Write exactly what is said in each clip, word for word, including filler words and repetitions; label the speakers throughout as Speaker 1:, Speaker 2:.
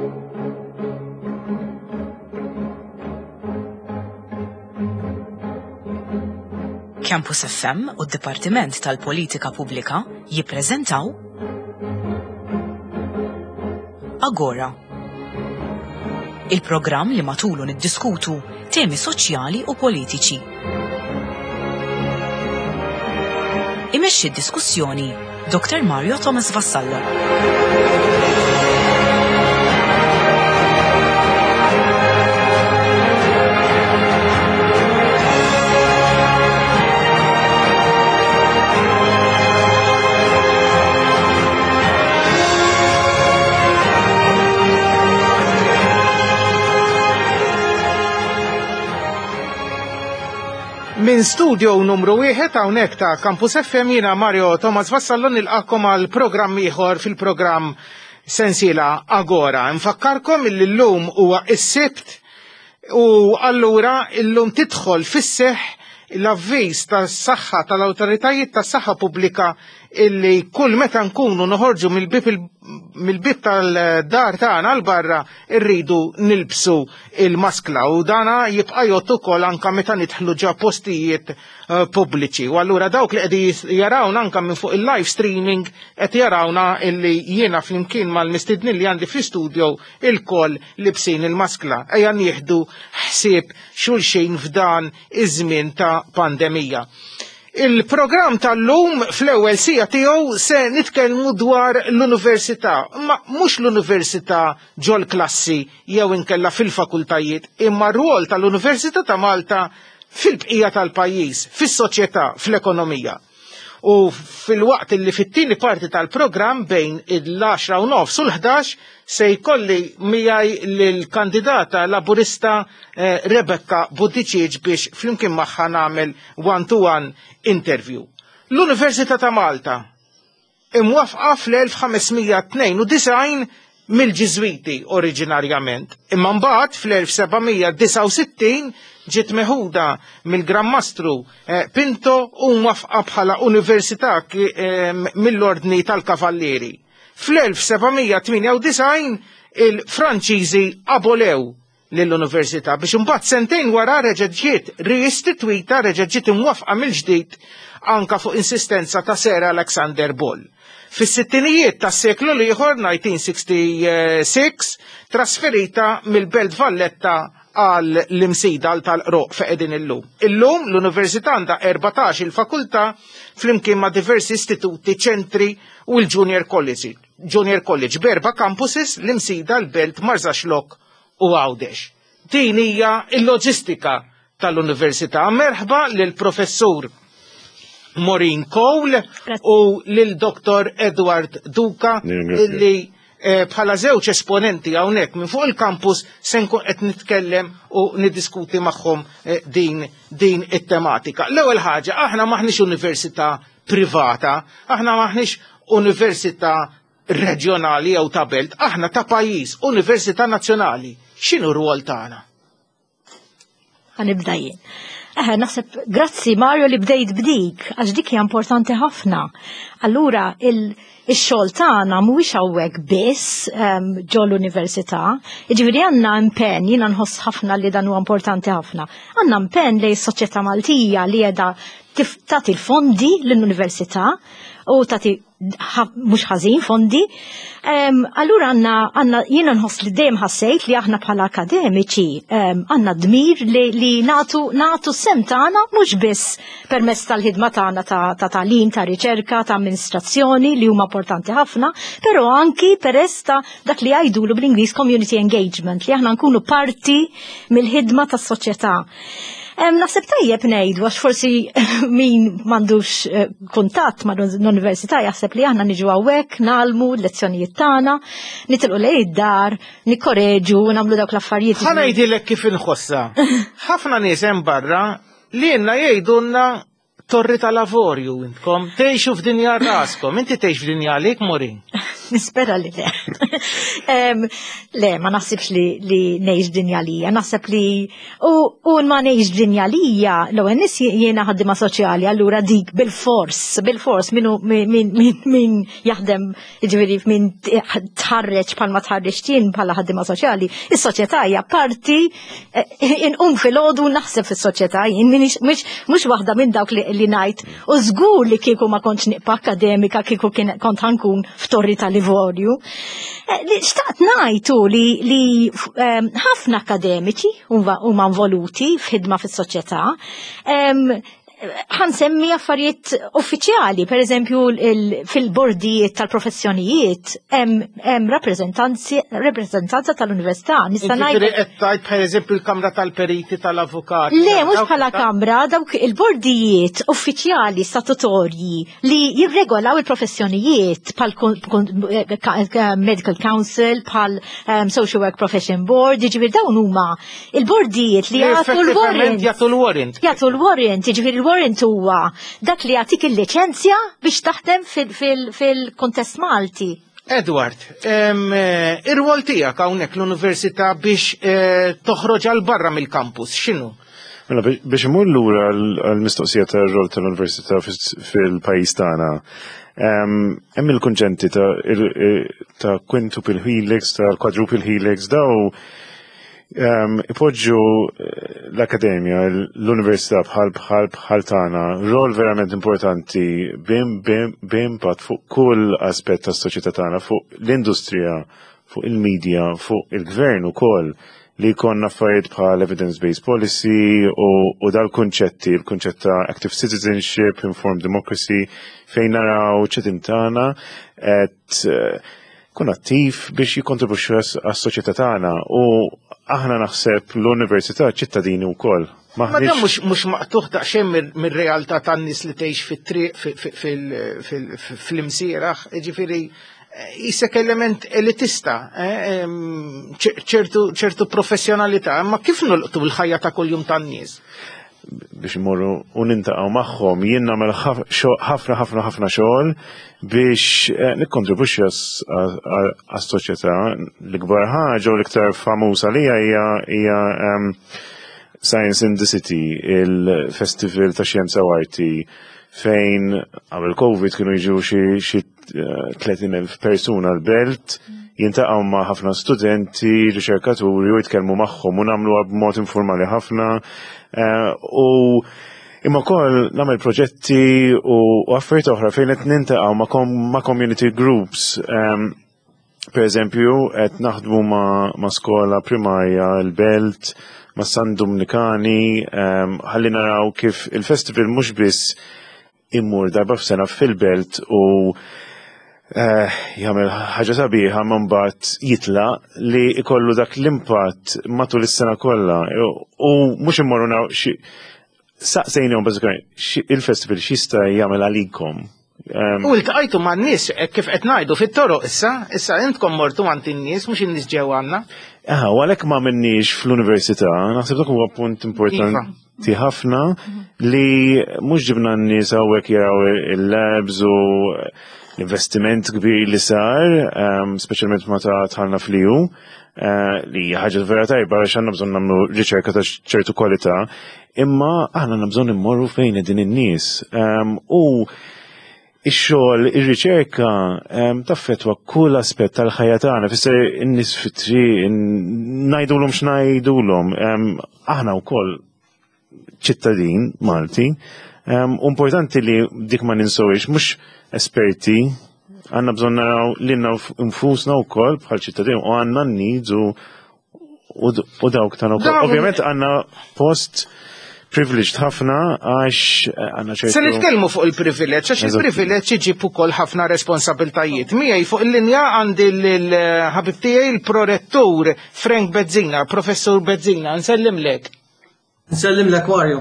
Speaker 1: Campus F M u d-Dipartiment tal-Politika Pubblika jippreżentaw Agora. Il-programm li matulu niddiskutu temi soċjali u politiċi. Imexxi d-diskussjoni Doktor Mario Thomas Vassallo.
Speaker 2: Min studio numru wieħed hawnhekk ta' Campus F M jiena Mario Thomas Vassallo nilqakom għal programm ieħor fil-programm sensiela Agora. Nfakkarkom illi llum huwa s-Sibt u allura llum tidħol fis-seħħ l-avviż tas-saħħa tal-awtoritajiet tas-saħħa pubblika illi kull meta nkunu noħorġu mill-bib mill-bib tal-dar tagħna l barra rridu nilbsu il-maskla u dana jibqa' jgħod ukoll anke meta nidħlu ġa postijiet pubbliċi. U allura dawk li qegħdin jarawna anke minn fuq il-live streaming qed jarawna illi jiena flimkien mal-mistednin li għandi fl-istudio il-koll libsin il-maskla. Ejja nieħdu ħsieb xulxin f'dan iż-żmien ta' pandemija. Il-programm tal-lum fl-ewwel sija tiegħu se nitkellmu dwar l-università, ma mhux l-università ġol klassi jew inkella fil-fakultajiet, imma r-rwol tal-Università ta' Malta fil-bqija tal-pajjiż, fis-soċjetà, fl-ekonomija. U fil-waqt li fit-tieni parti tal-programm bejn il-għaxra u nofs u l-ħdax se jkolli miegħi lill-kandidata laburista eh, Rebecca Buttigieg biex flimkien magħha nagħmel one-to-one interview. L-Università ta' Malta imwafqa fl-elf ħamesmija tnejn u design mill-Ġiżwiti oriġinarjament, imma mbagħad fl-elf sebgħamija disa' u sittin ġiet meħuda mill-Grammastru eh, Pinto u mwafqa bħala università eh, mill-Ordni tal-Kavallieri. Fl-elf sebgħamija tminja u design il-Franċiżi abolew lill-Università biex imbagħad sentejn wara reġgħet ġiet riistitwita, reġgħet ġiet imwafqa mill-ġdid anka fuq insistenza ta' Sir Alexander Ball. Fis-sittinijiet tas-seklu l-ieħor nineteen sixty-six trasferita mill-Belt Valletta għal l-imsida tal-Roq feqedin illum. Illum l-Università għandha erbatax il-fakultà flimkien ma' diversi istituti, ċentri u l-Junior College. Junior College berba campuses l-imsida l-Belt Marzaxlok u Għawdex. Din hija l-loġistika tal-Università. Merħba lil professur Maureen Cole u lil doktor Edward Duca li bħala żewġ esponenti hawnhekk minn fuq il-kampus se nkun qed nitkellem u niddiskuti magħhom din din it-tematika. L-ewwel ħaġa, aħna maħniex università privata, aħna maħniex università reġjonali jew ta' belt, aħna ta' pajjiż, università nazzjonali. X'inhu r-rwol tagħna?
Speaker 3: Ħanibda jien. Eh, naħseb, grazzi Mario li bdejt bdik, għax dik hija importanti ħafna. Allura, il- Ix-xogħol tagħna mhuwiex hawnhekk biss ġo l-università, jiġifieri għandna impenn, jiena nħoss ħafna li dan huwa importanti ħafna. Għandna impenn lejn is-soċjetà Maltija li qiegħda tagħti l-fondi lill-università u tagħti mhux ħażin fondi. Allura għandna għandna jiena nħoss li dejjem ħassejt li aħna bħala akademiċi għandna dmir li nagħtu nagħtu sem tagħna mhux biss permezz tal-ħidma tagħna ta' tagħlim, ta' riċerka, ta' amministrazzjoni li huma importanti ħafna, però anki peress ta' dak li jgħidulu bl-Ingliż community engagement li aħna nkunu parti mill-ħidma tas-soċjetà. Naħseb tajjeb ngħidu għax forsi min m'għandux kuntatt ma' l-università jaħseb li aħna niġu hawnhekk nagħlmu l-lezzjonijiet tagħna, nitilqu lejn id-dar, nikkoreġu, nagħmlu dawk l-affarijiet.
Speaker 2: Ħa ngħidilek kif inħossha. Ħafna nies hemm barra li jenna jgħidulna torri tal-lavorju intkom, tgħixu f'dinja raskom, inti tgħix f'dinja għalik, Morin?
Speaker 3: Nispera li le. um, le, ma naħsibx li, li nejx dinja lija, naħseb li u, u ma nejx dinja lija, l-għu nis jena ħaddima soċjali, allura dik bil-fors, bil-fors, minu min, min, min, min jaħdem, ġviri, min tħarreċ pal ma tħarreċ tien pala ħaddima soċjali, il-soċieta hija parti, in-um fil-ħodu naħseb fil-soċieta, mux waħda minn dawk li, li najt, u zgur li kieku ma kontx niqpa akademika, kieku kont ħankun f'torri tal Livorju. Xtaqt najtu li li ħafna akademiċi huma involuti f'ħidma fis-soċjetà. ħansemmi affarijiet uffiċjali, per eżempju fil-bordijiet tal-professjonijiet hemm rappreżentanza tal-università. Nista' ngħid
Speaker 2: qed tgħid per eżempju l-Kamra tal-Periti tal-Avukati.
Speaker 3: Le, mhux bħala kamra, dawk il-bordijiet uffiċjali statutorji li jirregolaw il-professjonijiet bħal Medical Council, bħal Social Work Profession Board, jiġifieri dawn huma il-bordijiet li jagħtu l-warrant.
Speaker 2: Jagħtu l-warrant.
Speaker 3: Jagħtu l-warrant, jiġifieri warrant huwa dak li jagħtik il-liċenzja biex taħdem fil-kontest Malti.
Speaker 2: Edward, ir-rwol tiegħek hawnhekk l-Università biex toħroġ għal barra mill-kampus, x'inhu?
Speaker 4: Mela biex imur lura għall-mistoqsija tar-rol tal-Università fil-pajjiż tagħna. Hemm il-kunċenti ta' quintuple helix, ta' quadruple helix, daw ipoġġu l-Akademja, l-Università bħal bħal bħal tagħna rol verament importanti b'impatt fuq kull aspett tas-soċjetà tagħna, fuq l-industrija, fuq il-medja, fuq il-gvern ukoll li jkollna affarijiet bħal evidence-based policy u dal-kunċetti, il-kunċett ta' active citizenship, informed democracy, fejn naraw ċetim tagħna qed kun attiv biex jikkontribwixxu għas-soċjetà tagħna u aħna naħseb l-Università ċittadini wkoll.
Speaker 2: Ma dan mhux mhux maqtuħ daqsxejn mir-realtà tan-nies li tgħix fit-triq fil-imsieraħ, jiġifieri jisek element elitista, ċertu professjonalità, imma kif nolqtu l-ħajja ta' kuljum tan-nies?
Speaker 4: Biex imorru u nintaqgħu magħhom jien nagħmel ħafna ħafna ħafna xogħol biex nikkontribwixxi għas-soċjetà. L-ikbar ħaġa u l-iktar famuża lija hija Science in the City, il-Festival ta' Xjenza u Arti fejn qabel Covid kienu jiġu xi tletin elf persuna l-belt jintaqgħu ma' ħafna studenti, riċerkaturi u jitkellmu magħhom u nagħmluha b'mod informali ħafna. U imma wkoll nagħmel proġetti u affarijiet oħra fejn qed nintaqgħu ma' community groups. Pereżempju qed naħdmu ma' skola primarja l-Belt, ma' San Dominikani, ħalli naraw kif il-festival mhux biss immur darba f'sena fil-Belt u jagħmel ħaġa sabiħa ma mbagħad jitlaq li jkollu dak l-impatt matul is-sena kollha u mhux immorru naraw xi saqsejnihom bażikament il-festival x'jista' jagħmel għalikom.
Speaker 2: U ltqajtu man-nies kif qed ngħidu fit-toroq issa, issa intkom mortu għand in-nies mhux in-nies ġew għandna.
Speaker 4: Aha, u għalhekk ma minniex fl-Università, naħseb dak huwa punt importanti ħafna li mhux ġibna n-nies hawnhekk jaraw il-labs u l-investiment kbir li sar, speċjalment meta tħallna fl-E U, li ħaġa vera tajba għax għandna bżonn nagħmlu riċerka ta' ċertu kwalità, imma aħna għandna bżonn immorru fejn din in-nies. U ix-xogħol, ir-riċerka taffettwa kull aspett tal-ħajja tagħna, fisser in-nies fit-triq, ngħidulhom x'ngħidulhom. Aħna wkoll ċittadin Malti, importanti li dik ma ninsowix, mhux esperti, għandna bżonn naraw lilna nfusna wkoll bħal ċittadin u għandna n-needs u dawk tagħna wkoll. Ovvjament għandna post privileged ħafna għax għandna ċertu.
Speaker 2: Se nitkellmu fuq il-privileġġ, għax il-privileġġ iġib ukoll ħafna responsabiltajiet. Miegħi fuq il-linja għandi l-ħabib tiegħi il-prorettur Frank Bezzina, professur Bezzina, nsellimlek.
Speaker 5: Nsellimlek Mario.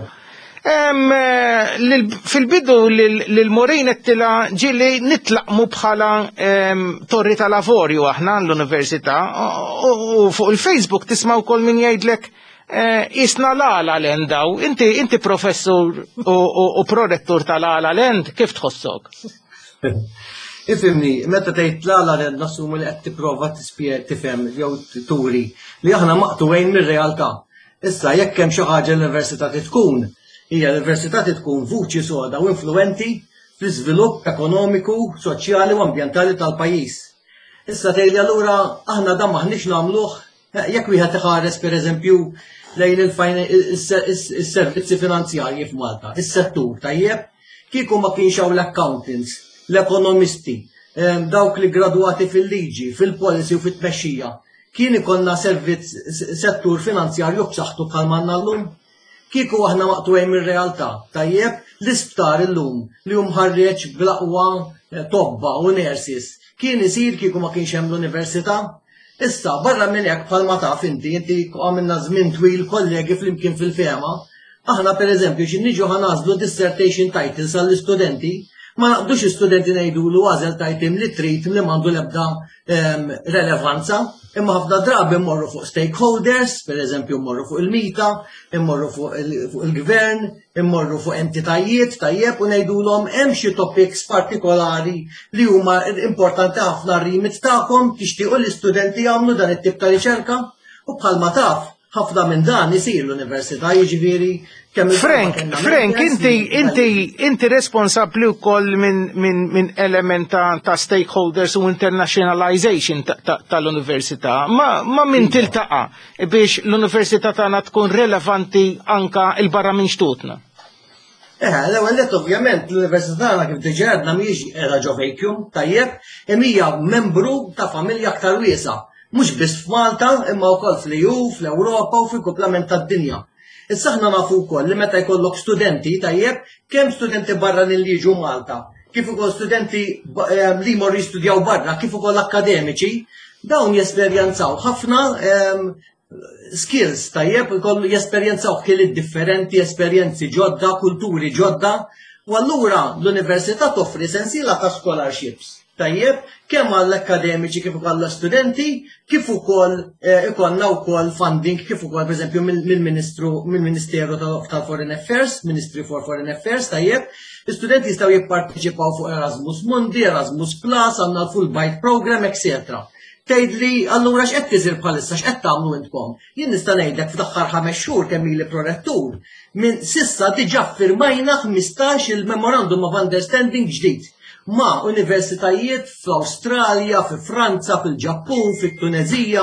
Speaker 2: Fil-bidu l-Morin ettila ġili nitlaqmu bħala torri ta' lavorju aħna l-Università u fuq il-Facebook tismaw kol min jgħidlek isna l-Ala Land daw, inti inti professur u prorettur tal-Ala Land, kif tħossok?
Speaker 5: Ifimni, meta tgħid l-Ala Land nassumu li qed tipprova tispjeg tifhem jew turi li aħna maqtuwejn mir-realtà. Issa jekk hemm xi ħaġa l-università tkun, hija l-università tkun vuċi soda u influenti fl-iżvilupp ekonomiku, soċjali u ambjentali tal-pajjiż. Issa tgħidli allura aħna dan maħniex nagħmluh jekk wieħed iħares pereżempju lejn is-servizzi finanzjarji f'Malta, is-settur tajjeb, kieku ma kienx hawn l-accountants, l-ekonomisti, dawk li gradwati fil-liġi, fil-policy u fit-tmexxija, kien ikollna servizz settur finanzjarju b'saħħtu bħal manna llum. Kieku aħna maqtuwejn mir-realtà, tajjeb, l-isptar illum li hu mħarreġ bl-aqwa tobba u nurses, kien isir kieku ma kienx hemm l-università. Issa, barra minn hekk bħalma taf inti, inti għamilna żmien twil kollegi flimkien fil-fema, aħna pereżempju xi niġu ħanażlu dissertation titles għall-istudenti, ma naqdux istudenti ngħidulu għażel title li trid li m'għandu l-ebda relevanza, imma ħafna drabi mmorru fuq stakeholders, pereżempju mmorru fuq il-mita, immorru fuq il-gvern, immorru fuq entitajiet tajjeb u ngħidulhom hemm xi topics partikolari li huma importanti ħafna r-remit tagħkom tixtiequ l-istudenti jagħmlu dan it-tip ta' riċerka u bħalma taf ħafna minn dan isir l-università jiġifieri kemm
Speaker 2: Frank, Frank, inti inti inti responsabbli wkoll minn min min element ta', ta stakeholders u internationalization tal-università. Ma ma min tiltaqa' biex l-università tagħna tkun relevanti anka il barra minn xtutna.
Speaker 5: Eh, l-ewwel nett ovvjament l-università tagħna kif diġà għedna mhijiex qiegħda ġo vacuum, tajjeb, hemm hija membru ta' familja aktar wiesa'. Mhux biss f'Malta, imma wkoll fl-E U, fl-Ewropa u fil-kumplament tad-dinja. Issa aħna nafu wkoll li meta jkollok studenti tajjeb, kemm studenti barra li jiġu Malta, kif ukoll studenti li jmorru jistudjaw barra, kif ukoll akademiċi, dawn jesperjenzaw ħafna skills tajjeb, ikollu jesperjenzaw ħiliet differenti, esperjenzi ġodda, kulturi ġodda, u allura l-università toffri sensiela ta' scholarships. Tajjeb, kemm għall-akademiċi kif ukoll l-studenti, kif ukoll ikollna wkoll funding kif ukoll pereżempju mill-Ministru mill-Ministeru tal-Foreign Affairs, Ministry for Foreign Affairs, tajjeb, l-istudenti jistgħu jipparteċipaw fuq Erasmus Mundi, Erasmus Plus, għandna l-Fulbright Program, et cetera. Tgħidli allura x'qed tiżir bħalissa x'qed tagħmlu intkom. Jien nista' ngħidlek f'daħħar ħames xhur kemm ili prorettur, minn sissa diġà firmajna ħmistax il-Memorandum of Understanding ġdid ma' universitajiet fl-Awstralja, fi Franza, fil-Ġappun, fit-Tunezija,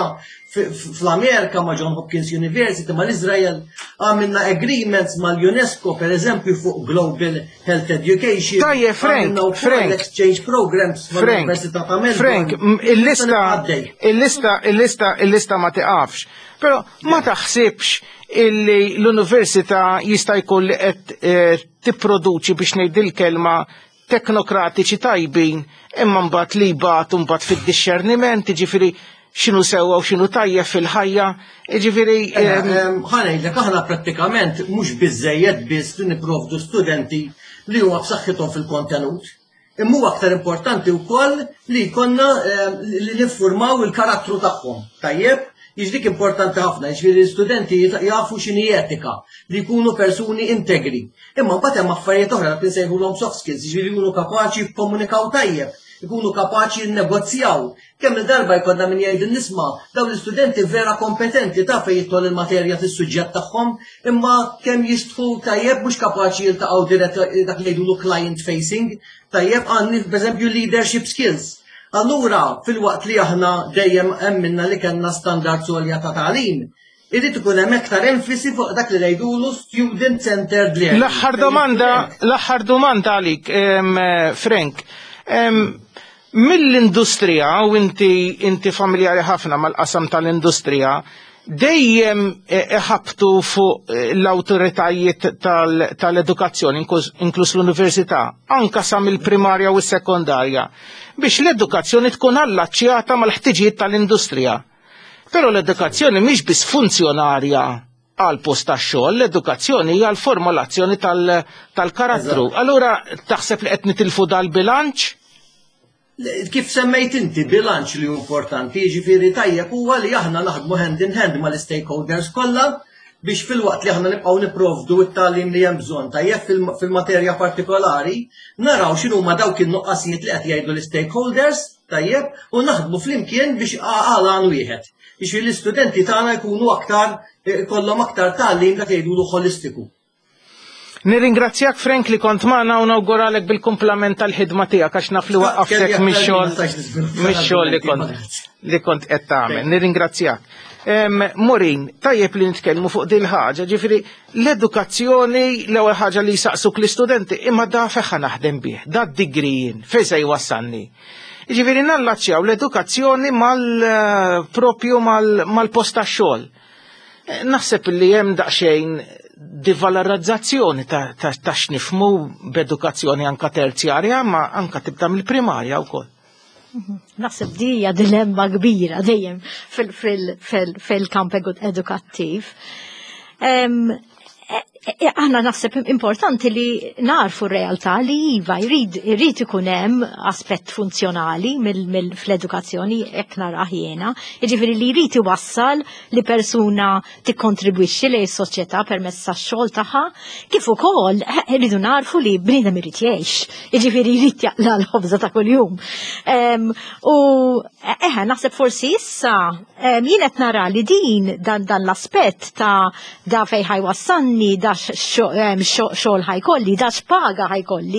Speaker 5: fl-Amerika ma' John Hopkins University, ma' l-Izrael, għamilna agreements ma' l-UNESCO, per eżempju, fuq Global Health Education.
Speaker 2: Tajje, Frank, Frank.
Speaker 5: Exchange programs ma' l-Università ta' Melbourne.
Speaker 2: Frank, il-lista, il-lista, il-lista, il-lista ma tiqafx. Pero ma taħsibx illi l-Università jista' jkun li qed tipproduċi biex ngħid il-kelma teknokratiċi tajbin, imma mbagħad li jbagħtu mbagħad fid-discerniment, jiġifieri x'inhu sewwa u x'inhu tajjeb fil-ħajja, jiġifieri.
Speaker 5: Ħanejdlek aħna prattikament mhux biżżejjed biss li nipprovdu studenti li huwa b'saħħithom fil-kontenut. Imma huwa aktar importanti wkoll li jkollna li niffurmaw il-karattru tagħhom. Tajjeb? Jiġdik importanti ħafna, jiġifieri l-istudenti jafu x'inhi etika, li jkunu persuni integri. Imma mbagħad hemm affarijiet oħra li nsejħulhom soft skills, jiġifieri jkunu kapaċi jikkomunikaw tajjeb, ikunu kapaċi jinnegozjaw. Kemm il-darba jkollna min jgħid nisma' dawn l-istudenti vera kompetenti ta' fejn jidħol il-materja fis-suġġett tagħhom, imma kemm jistħu tajjeb mhux kapaċi jiltaqgħu dirett dak li jgħidu client facing, tajjeb għandni pereżempju leadership skills. Allura, fil-waqt li aħna dejjem emminna li kellna standards għolja ta' tagħlim, irid ikun hemm aktar enfisi fuq dak li ngħidulu student centered learning.
Speaker 2: L-aħħar domanda, l-aħħar domanda għalik, Frank. Mill-industrija, u inti inti familjari ħafna mal-qasam tal-industrija, dejjem iħabtu fuq l-awtoritajiet tal-edukazzjoni, inkluż l-università, anka sa mill-primarja u s-sekondarja, biex l-edukazzjoni tkun allaċċjata mal-ħtiġijiet tal-industrija. Però l-edukazzjoni mhix biss funzjonarja għal post tax-xogħol, l-edukazzjoni hija l-formulazzjoni tal-karattru. Allura taħseb li qed nitilfu dal-bilanċ?
Speaker 5: Kif semmejt inti bilanċ li importanti, jiġifieri tajjeb huwa li aħna naħdmu hand in hand mal-stakeholders kollha biex fil-waqt li aħna nibqgħu nipprovdu t-tagħlim li hemm bżonn tajjeb fil-materja partikolari, naraw x'inhuma dawk in-nuqqasijiet li qed jgħidu l-stakeholders tajjeb u naħdmu flimkien biex għalan wieħed. Biex l-istudenti tagħna jkunu aktar kollhom aktar tagħlim dak jgħidulu holistiku.
Speaker 2: Nirringrazzjak Frank li kont magħna u nawguralek bil-kumplament tal-ħidma tiegħek għax naf li waqaftek mix-xogħol mix-xogħol li kont li kont qed tagħmel. Nirringrazzjak. Morin, tajjeb li nitkellmu fuq din ħaġa, ġifieri l-edukazzjoni l-ewwel ħaġa li jsaqsuk l-istudenti imma da feħħa naħdem bih, da d-digrijin, fejn se jwassalni. Ġifieri nallaċċjaw l-edukazzjoni mal-propju mal-post tax-xogħol. Naħseb li hemm daqsxejn divalorizzazzjoni ta' x'nifhmu b'edukazzjoni anka terzjarja, ma anka tibda mill-primarja wkoll.
Speaker 3: Naħseb di hija dilemma kbira dejjem fil-kamp edukattiv. Aħna naħseb importanti li narfu r-realtà li iva jrid ikun hemm aspett funzjonali fl-edukazzjoni hekk narah jiena, jiġifieri li jrid iwassal li persuna tikkontribwixxi lejn is-soċjetà permezz tax-xogħol tagħha, kif ukoll irridu narfu li bniedem irid jgħix, jiġifieri jrid jaqla l-ħobża ta' kuljum. U eħe naħseb forsi issa jien qed nara li din dan l-aspett ta' da fejn ħajwassalni da xogħol ħajkolli, da x'paga ħajkolli,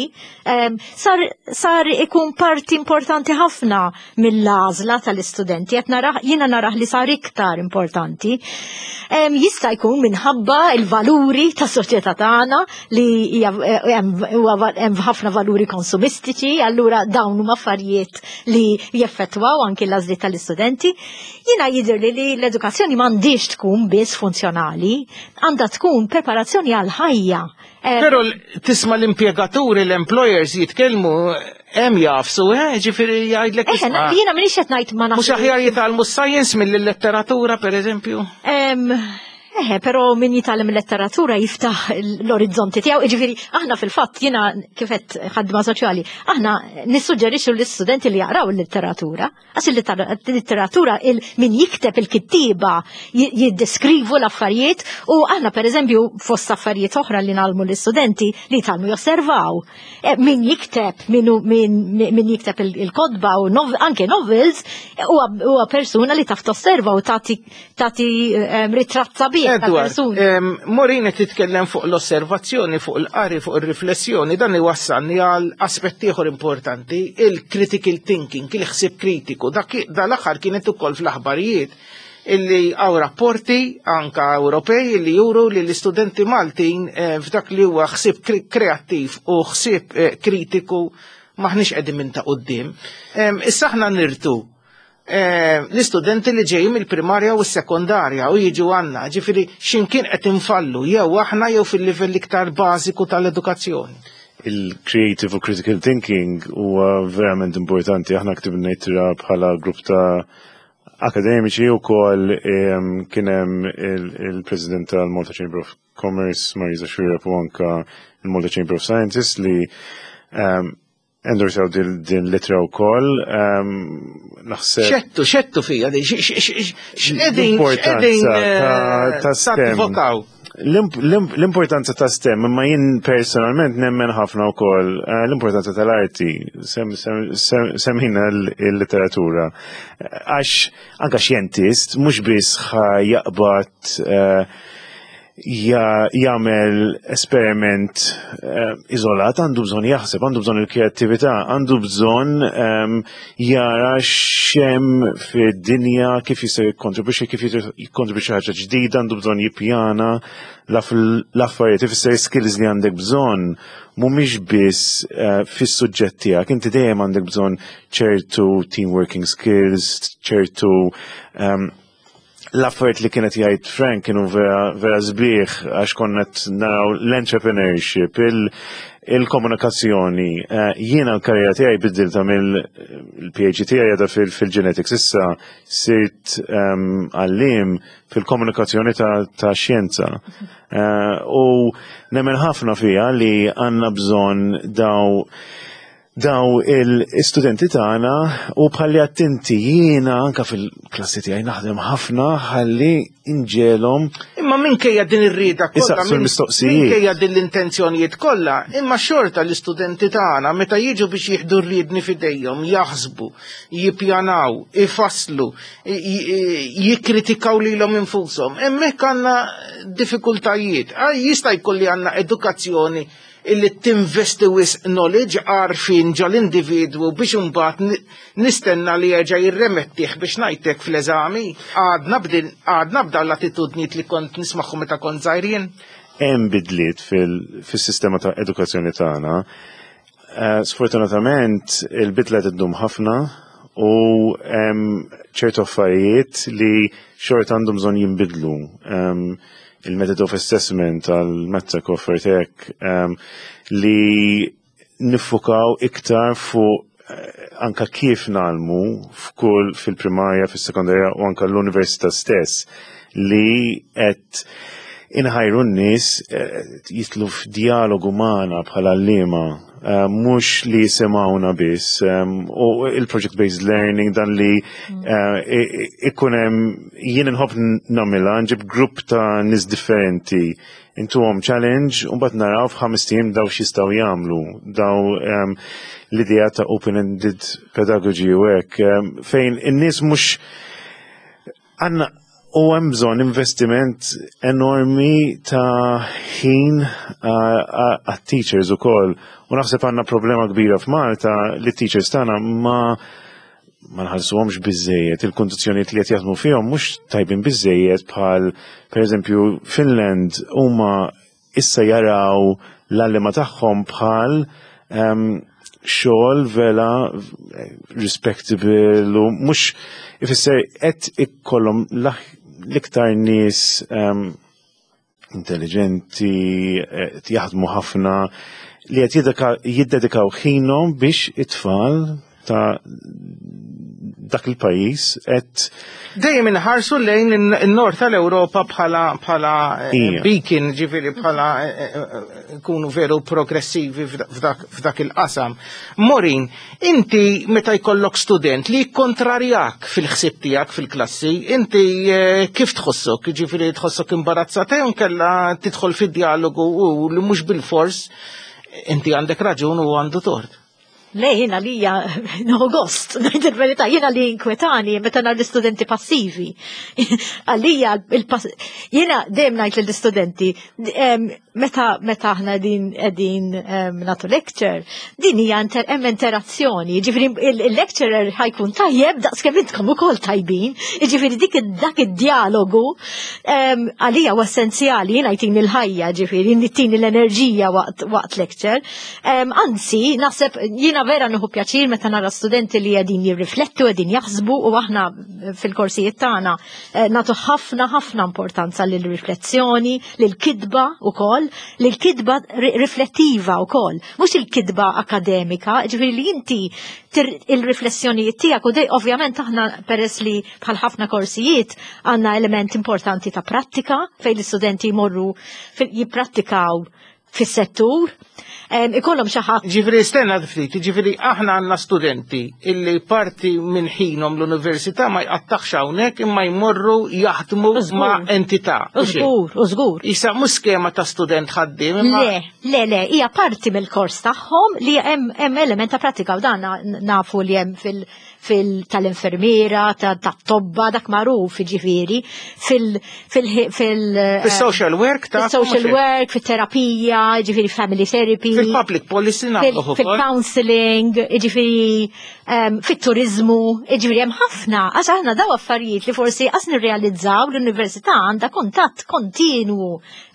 Speaker 3: sar ikun parti importanti ħafna mill-għażla tal-istudenti, qed narah jiena narah li sar iktar importanti. Jista' jkun minħabba il-valuri tas-soċjetà tagħna li hemm ħafna valuri konsumistiċi, allura dawn huma affarijiet li jeffettwaw anke l-għażliet tal-istudenti. Jiena jidhirli li l-edukazzjoni m'għandix tkun biss funzjonali, għandha tkun preparazzjoni għal-ħajja.
Speaker 2: Però tisma' l-impjegaturi, l-employers jitkellmu hemm jafsu, ġifieri jgħidlek isma'.
Speaker 3: Jiena m'iniex qed ngħid ma
Speaker 2: mhux aħjar jitgħallmu s-science mill-letteratura pereżempju?
Speaker 3: Eħe, però min jitgħallem il-letteratura jiftaħ l-orizzonti tiegħu, jiġifieri aħna fil-fatt jiena kif qed ħadma soċjali, aħna nissuġġerixxu l-istudenti li jaqraw il-letteratura, għax il-letteratura min jikteb il-kittiba jiddeskrivu l-affarijiet u aħna pereżempju fost affarijiet oħra li nagħllmu l-istudenti li jitgħallmu josservaw. Min jikteb min jikteb il-kodba u anke novels huwa persuna li taf tosserva u tagħti ritratt sabiħ.
Speaker 2: Edward, Morin qed titkellem fuq l-osservazzjoni, fuq il-qari, fuq ir-riflessjoni, dan iwassalni għal aspetti ieħor importanti, il-critical thinking, il-ħsieb kritiku. Dal-aħħar kienet ukoll fl-aħbarijiet illi għaw rapporti anka Ewropej illi juru li l-istudenti Maltin f'dak li huwa ħsieb kreattiv u ħsieb kritiku maħniex qegħdin minn ta' quddiem. Issa aħna nirtu l-istudenti li ġejjin mill-primarja u s-sekondarja u jiġu għandna, ġifieri x'imkien qed infallu jew aħna jew fil-livell iktar bażiku tal-edukazzjoni.
Speaker 4: Il-creative u critical thinking huwa verament importanti. Aħna ktibna ittra bħala grupp ta' akademiċi wkoll kien hemm il-President tal-Malta Chamber of Commerce, Marisa Xwirab, u anke il-Malta Chamber of Scientists li endorsaw din litra u koll, naħseb.
Speaker 2: Xettu, xettu fija, x'edin, x'edin ta'
Speaker 4: L-importanza ta' STEM, ma jien personalment nemmen ħafna u koll, l-importanza tal-arti, semħina l-literatura. Għax, anka xjentist, mux bis jaqbat jagħmel esperiment iżolat, għandu bżonn jaħseb, għandu bżonn il-kreattività, għandu bżonn jara x'hemm fid-dinja, kif jista' jikkontribwixxi, kif jikkontribwixxi ħaġa ġdida, għandu bżonn jippjana l-affarijiet, ifisser skills li għandek bżonn mhumiex biss fis-suġġett tiegħek, inti dejjem għandek bżonn ċertu team working skills, ċertu l-affarijiet li kienet jgħid Frank kienu vera sbieħ għax konnet naraw l-entrepreneurship, il-komunikazzjoni. Jiena l-karriera tiegħi biddilta mill-PhD tiegħi għadha fil-genetics, issa sirt għallim fil-komunikazzjoni ta' xjenza. U nemmen ħafna fija li għandna bżonn daw daw il-studenti tagħna u bħalli attenti jiena anke fil-klassi tiegħi naħdem ħafna ħalli inġelhom
Speaker 2: Imma minkejja din ir-rieda kollha,
Speaker 4: Isaqsu l-mistoqsijiet.
Speaker 2: minkejja din l-intenzjonijiet kollha, imma xorta l-istudenti tagħna meta jiġu biex jieħdu rriedni f'idejhom, jaħsbu, jippjanaw, ifasslu, jikkritikaw lilhom infushom. Hemmhekk għandna diffikultajiet. Jista' jkun li għandna edukazzjoni illi tinvesti wis knowledge għarfin ġol-individwu biex imbagħad nistenna li jerġa' jirremettih biex ngħidlek fl-eżami. Għadna bdin għadna b'dawn l-attitudnijiet li kont nismagħhom meta kont żgħirien.
Speaker 4: Hemm bidliet fis-sistema ta' edukazzjoni tagħna. Sfortunatament il-bidla tiddum ħafna u hemm ċertu affarijiet li xort għandhom bżonn jinbidlu. Il-method of assessment tal-Meta Koffertek um, li nifukaw iktar fuq uh, anka kif nalmu f'kull fil-primarja, fil-sekondarja u anka l-università stess li qed inħajru n-nies uh, jitlu f'dialogu magħna bħala l-liema. Uh, mux li semawna bis um, u il-project-based learning dan li ikunem uh, jien nħobb namila nġib grupp ta' nis differenti intu għom challenge un bat naraw f'ħames tim daw xistaw jamlu daw um, l-idea ta' open-ended pedagogy u hekk um, fejn in-nies mux għanna u hemm bżonn investiment enormi ta' ħin għat-teachers ukoll. U naħseb għandna problema kbira f'Malta li t-teachers tagħna ma ma nħallsuhomx biżejjed, il-kundizzjonijiet li qed jaħdmu fihom mhux tajbin biżejjed bħal pereżempju Finland huma issa jaraw l-allima tagħhom bħal um, xogħol vela respectable u mhux ifisser qed ikollhom l-iktar nies um, intelligenti, jaħdmu ħafna li qed jiddedikaw ħinhom biex it-tfal ta' dak il-pajjiż qed
Speaker 2: dejjem inħarsu lejn in-nord tal-Ewropa bħala bħala beacon, ġifieri bħala kunu veru progressivi f'dak il-qasam. Morin, inti meta jkollok student li kontrarjak fil-ħsieb tiegħek fil-klassi, inti kif tħossok? Ġifieri tħossok imbarazzata jew kellha tidħol fid-dialogu u li mhux bil-fors inti għandek raġun u għandu tort.
Speaker 3: Le, jena li hija no gost, ngħid il-verità, jena li inkwetani meta nar l-istudenti passivi. Għalija jena dejjem ngħid lill-istudenti meta meta aħna din qegħdin nagħtu lecture, din hija hemm interazzjoni, jiġifieri il-lecturer ħajkun tajjeb daqskemm intkom ukoll tajbin, jiġifieri dik dak id-dialogu għalija huwa essenzjali jien ngħidin il-ħajja, ġifieri nittini l-enerġija waqt lecture. Anzi, naħseb jiena vera nħu pjaċir meta nara studenti li għedin jirriflettu, għedin jaħsbu u aħna fil-korsijiet tagħna nagħtu ħafna ħafna importanza lill-riflessjoni, lill-kidba ukoll, lill-kidba riflettiva ukoll, mhux il-kidba akademika, ġifieri li inti il-riflessjonijiet tiegħek u dej ovvjament aħna peress li bħal ħafna korsijiet għandna element importanti ta' prattika fejn l-istudenti jmorru jipprattikaw fis-settur. Ikollhom xi ħadd.
Speaker 2: Ġifieri stenna ftit, ġifieri aħna għandna studenti illi parti minn ħinhom l-università ma jqattax hawnhekk imma jmorru jaħdmu ma' entità.
Speaker 3: Użgur, użgur.
Speaker 2: Issa mhux skema ta' student ħaddiem.
Speaker 3: Le, le, le, hija parti mill-kors tagħhom li hemm element ta' pratika u dan nafu li hemm fil fil tal-infermiera, tat-tobba, dak magħruf ġifieri, fil fil fil
Speaker 2: social work ta'
Speaker 3: social work, fit-terapija, ġifieri family therapy,
Speaker 2: fil-public policy nagħmlu
Speaker 3: fil-counseling, ġifieri fit-turizmu, ġifieri hemm ħafna għax aħna daw affarijiet li forsi qas nirrealizzaw l-università għandha kuntatt kontinwu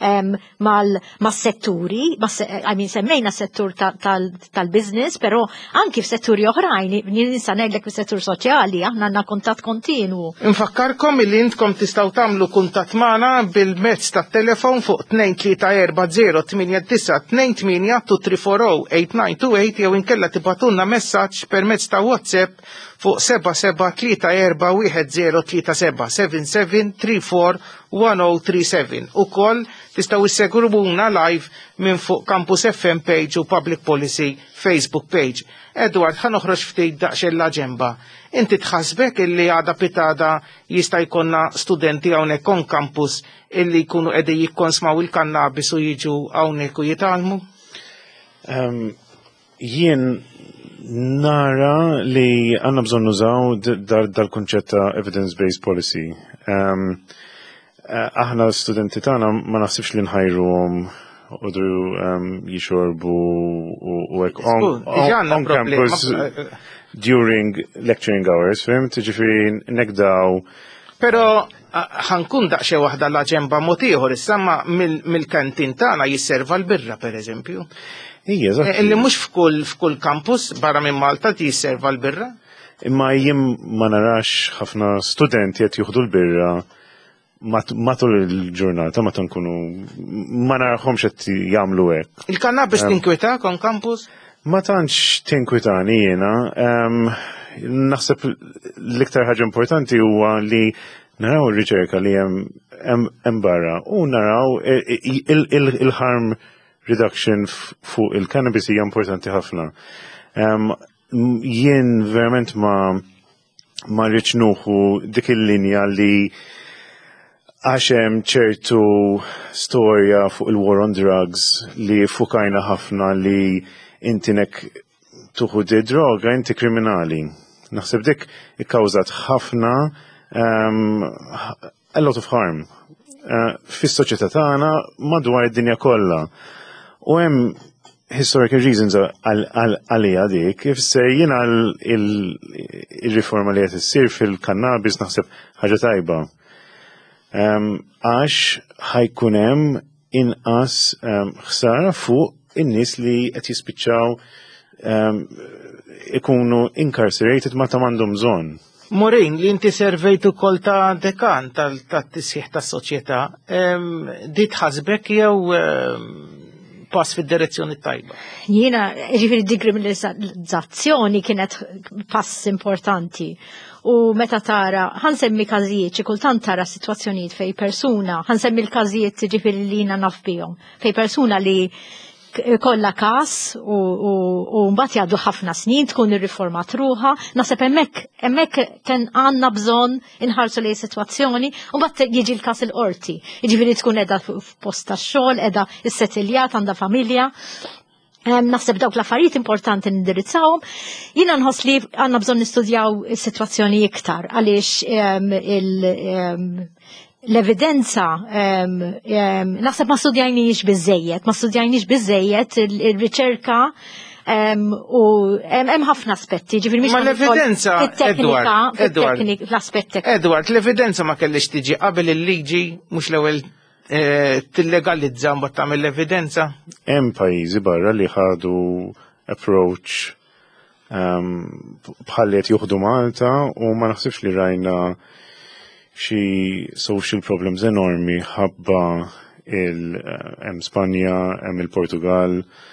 Speaker 3: mas-setturi, I mean semmejna settur tal-business, però anki f'setturi oħrajn, nisa ngħidlek settur soċjali, aħna għandna kuntatt kontinwu.
Speaker 2: Infakkarkom illi intkom tistgħu tagħmlu kuntatt magħna bil-mezz tat-telefon fuq tnejn tlieta erba' żero tminja disa' tnejn tminja two three four zero eight nine two eight jew inkella tibatulna messaġġ permezz ta' WhatsApp fuq seba seba tlieta erba' wieħed zero tlieta seba' seven seven three four one zero three seven. Ukoll tistgħu isseguruna live minn fuq Campus F M page u Public Policy Facebook page. Edward, ħa noħroġ ftit daqsxejn l-aġenda. Inti tħassbek illi għada pitada jista' jkollna studenti hawnhekk on campus illi jkunu qegħdin jikkonsmaw il-kannabis u jiġu hawnhekk u jitgħallmu?
Speaker 4: Um, jien nara li għandna bżonn nużaw dal-kunċett ta' evidence-based policy. Um, aħna studenti tagħna ma naħsibx li nħajruhom udru um, jixorbu u hekk on, on, on campus during lecturing hours, fim, tiġifieri nekdaw.
Speaker 2: Pero ħankun daqsxejn waħda l-aġenda mod ieħor issa mill-kantin tagħna jisserva l-birra pereżempju.
Speaker 4: Ija, eżatt.
Speaker 2: Illi mhux f'kull f'kull campus barra minn Malta jisserva l-birra.
Speaker 4: Imma jien ma narax ħafna studenti qed jieħdu l-birra matul il-ġurnata, ma nkunu ma narahomx qed jagħmlu hekk.
Speaker 2: Il-kannabis tinkwita kon campus?
Speaker 4: Ma tantx tinkwitani jiena. Naħseb l-iktar ħaġa importanti huwa li naraw ir-riċerka li hemm barra u naraw il-harm reduction fuq il-cannabis hija importanti ħafna. Jien verament ma ma rridx nuħu dik il-linja li għaxem ċertu storja fuq il-war on drugs li fukajna ħafna li intinek tuħu di droga, inti kriminali. Naħseb dik ikkawżat ħafna um, a lot of harm uh, fis-soċjetà tagħna madwar id-dinja kollha. U hemm historical reasons għalija dik, ifisser jiena il-riforma li qed issir fil-kannabis naħseb ħaġa tajba. Għax ħajkun hemm inqas ħsara fuq in-nies li qed jispiċċaw ikunu incarcerated ma ta' m'għandhom bżonn.
Speaker 2: Morin, li inti servejt ukoll ta' dekan tat-tisħiħ tas-soċjetà, di tħassbek jew pass fid-direzzjoni tajba?
Speaker 3: Jiena, ġifieri dekriminalizzazzjoni kienet pass importanti. U meta tara, ħansemmi każijiet, xi kultant tara sitwazzjonijiet fej persuna, ħansemmi l-każijiet ġifieri li jiena naf bihom, fej persuna li kollha każ u mbagħad jgħaddu ħafna snin tkun irriformat ruħha, naħseb hemmhekk hemmhekk kien għandna bżonn inħarsu lejn sitwazzjoni u mbagħad jiġi l-każ il-qorti. Jiġifieri tkun qiegħda f'post tax-xogħol, qiegħda issetiljat għandha familja. Naħseb dawk l-affarijiet importanti nindirizzawhom. Jiena nħoss li għandna bżonn nistudjaw is-sitwazzjoni iktar għaliex l-evidenza naħseb ma studjajniex biżejjed, ma studjajniex biżejjed il-riċerka u hemm ħafna aspetti, ġifieri mhix
Speaker 2: l-evidenza
Speaker 3: it-teknika, l-aspett tekniku.
Speaker 2: Edward, l-evidenza ma kellix tiġi qabel il-liġi mhux l-ewwel tillegalizza mbagħad tagħmel l-evidenza.
Speaker 4: Hemm pajjiżi barra li ħadu approach bħal qed jieħdu Malta u ma naħsibx li rajna xi social problems enormi ħabba il-hemm Spanja, hemm il-Portugal.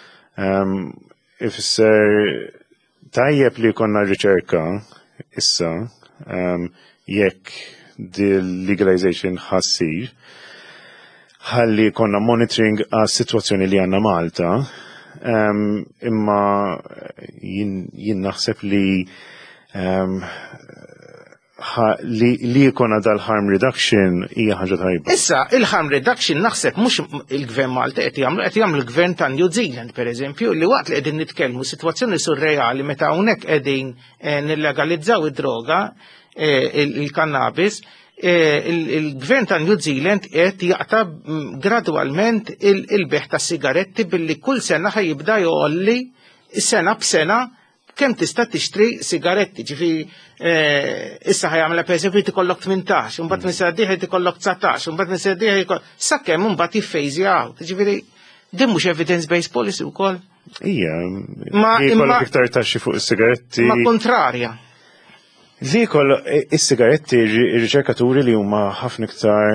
Speaker 4: Ifisser tajjeb li konna riċerka issa jekk dil-legalization ħassir ħalli konna monitoring għas situazzjoni li għanna Malta, um, imma jien naħseb li, um, ha, li li konna dal-harm reduction hija ħaġa tajba.
Speaker 2: Issa, il-harm reduction naħseb mhux il-gvern Malta qed jagħmlu, qed jagħmlu l-gvern ta' New Zealand pereżempju, li waqt li qegħdin nitkellmu sitwazzjoni surreali meta hawnhekk qegħdin nillegalizzaw id-droga, il-kannabis, il-gvern ta' New Zealand qed jaqta' gradwalment il-beħ ta' sigaretti billi kull sena ħajibda jolli sena b'sena kemm tista' tixtri sigaretti, ġifi issa ħajamla pereżempju tikollok tmintax, imbagħad minn sena dieħed ikollok tsatax, imbagħad minn sena dieħed sakemm imbagħad jiffejżi out. Ġifieri din mhux evidence-based policy wkoll.
Speaker 4: Ija, jkollok iktar taxxi fuq is-sigaretti.
Speaker 2: Ma kontrarja.
Speaker 4: Li koll is-sigaretti ir-riċerkaturi li huma ħafna iktar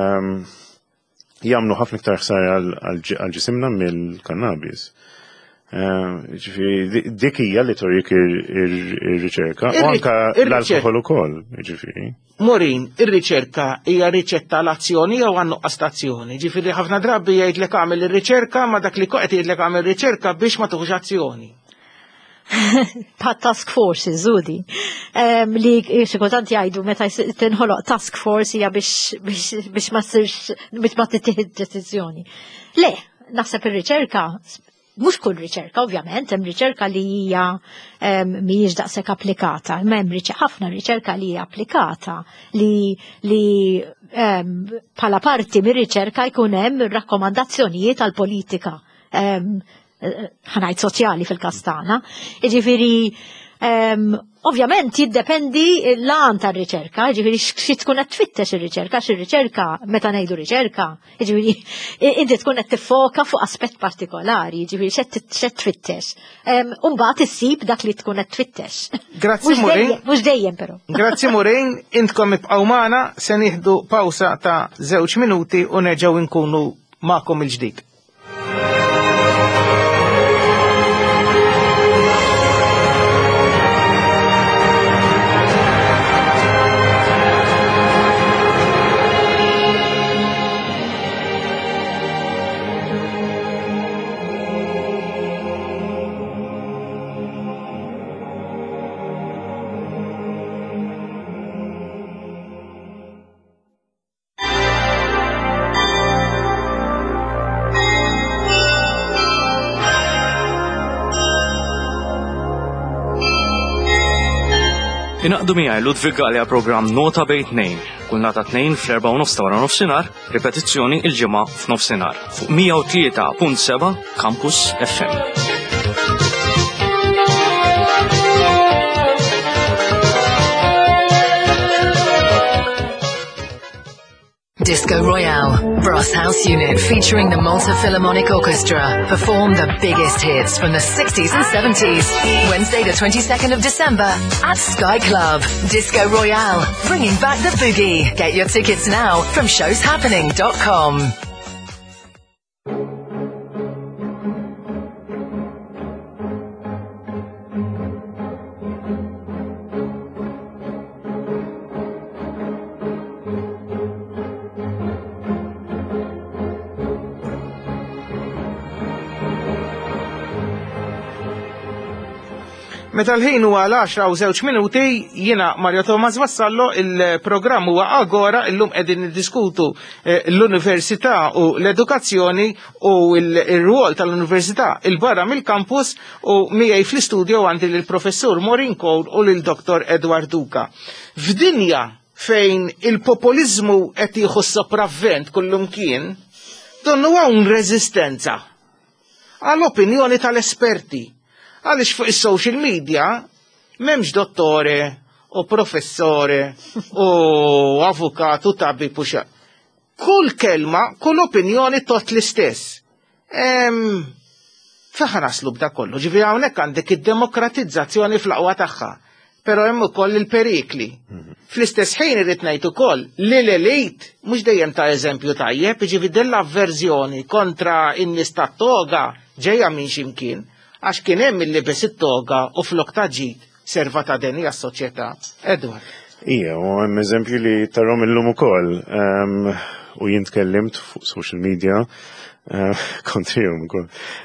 Speaker 4: jagħmlu ħafna iktar ħsar għal ġisimna mill-kannabis. Ġifieri dik hija li torik ir-riċerka u anke l-alkohol ukoll, ġifieri.
Speaker 2: Morin, ir-riċerka hija riċetta l-azzjoni jew għan-nuqqas ta' azzjoni. Ġifieri ħafna drabi jgħidlek għamel ir-riċerka ma dak li qed jgħidlek għamel riċerka biex ma tuħux azzjoni.
Speaker 3: Pa' task forces, Zudi. Li xikultant jgħidu meta tinħoloq task force hija biex ma ssirx biex ma tittieħed deċiżjoni. Le, naħseb ir-riċerka mhux kull riċerka, ovvjament, hemm riċerka li hija mhijiex daqshekk applikata, imma hemm ħafna riċerka li hija applikata li li bħala parti mir-riċerka jkun hemm rakkomandazzjonijiet għall politika ħanajt soċjali fil-kastana. Jiġifieri ovvjament jiddependi l-għan tar-riċerka, ġifieri xi tkun qed tfittex ir-riċerka, x'ir-riċerka meta ngħidu riċerka, ġifieri inti tkun qed tiffoka fuq aspett partikolari, ġifieri x'qed tfittex. U mbagħad issib dak li tkun qed tfittex.
Speaker 2: Grazzi Morin.
Speaker 3: Mhux dejjem però.
Speaker 2: Grazzi Morin, intkom ibqgħu magħna se nieħdu pawsa ta' żewġ minuti u nerġgħu nkunu magħkom il-ġdid.
Speaker 6: Inaqdu miegħi Ludwig għalja programm Nota bejn tnejn, kull nata tnejn fl-erba' u nofs ta' wara nofsinhar, ripetizzjoni il-ġimgħa f'nofsinhar fuq mija u tlieta punt seba' Campus F M.
Speaker 7: Disco Royale, Brass House Unit featuring the Malta Philharmonic Orchestra perform the biggest hits from the sixties and seventies. Wednesday the twenty-second of December at Sky Club. Disco Royale, bringing back the boogie. Get your tickets now from shows happening dot com.
Speaker 2: Meta l-ħin huwa l-għaxra u żewġ minuti, jiena Mario Thomas Vassallo, il-programm huwa Agora, illum qegħdin niddiskutu l-Università u l-edukazzjoni u l-rwol tal-Università il-barra mill-kampus u miegħi fl-istudio għandi lill-Professur Morin Cole u lill-Doktor Edward Duca. F'dinja fejn il-populiżmu qed jieħu sopravvent kullumkien, donnu hawn reżistenza għall-opinjoni tal-esperti. Għalix fuq il-social media memx dottore u professore u avukatu tabi puxa. Kull kelma, kull opinjoni tot l-istess. Faħna naslu b'da kollu, ġivi hawnhekk għandek id-demokratizzazzjoni fl-aqwa tagħha, però hemm ukoll il-perikli. Fl-istess ħin irid ngħid ukoll li l-elit mhux dejjem ta' eżempju tajjeb, ġivi dell-avverżjoni kontra in-nies tat-toga ġejja minn ximkien. Għax kien hemm il-libes it-toga u flok ta' ġid serva ta' deni għas-soċjetà. Edward.
Speaker 4: Ija, u hemm eżempju li tarhom illum ukoll u jien tkellimt fuq social media kontrihom ukoll.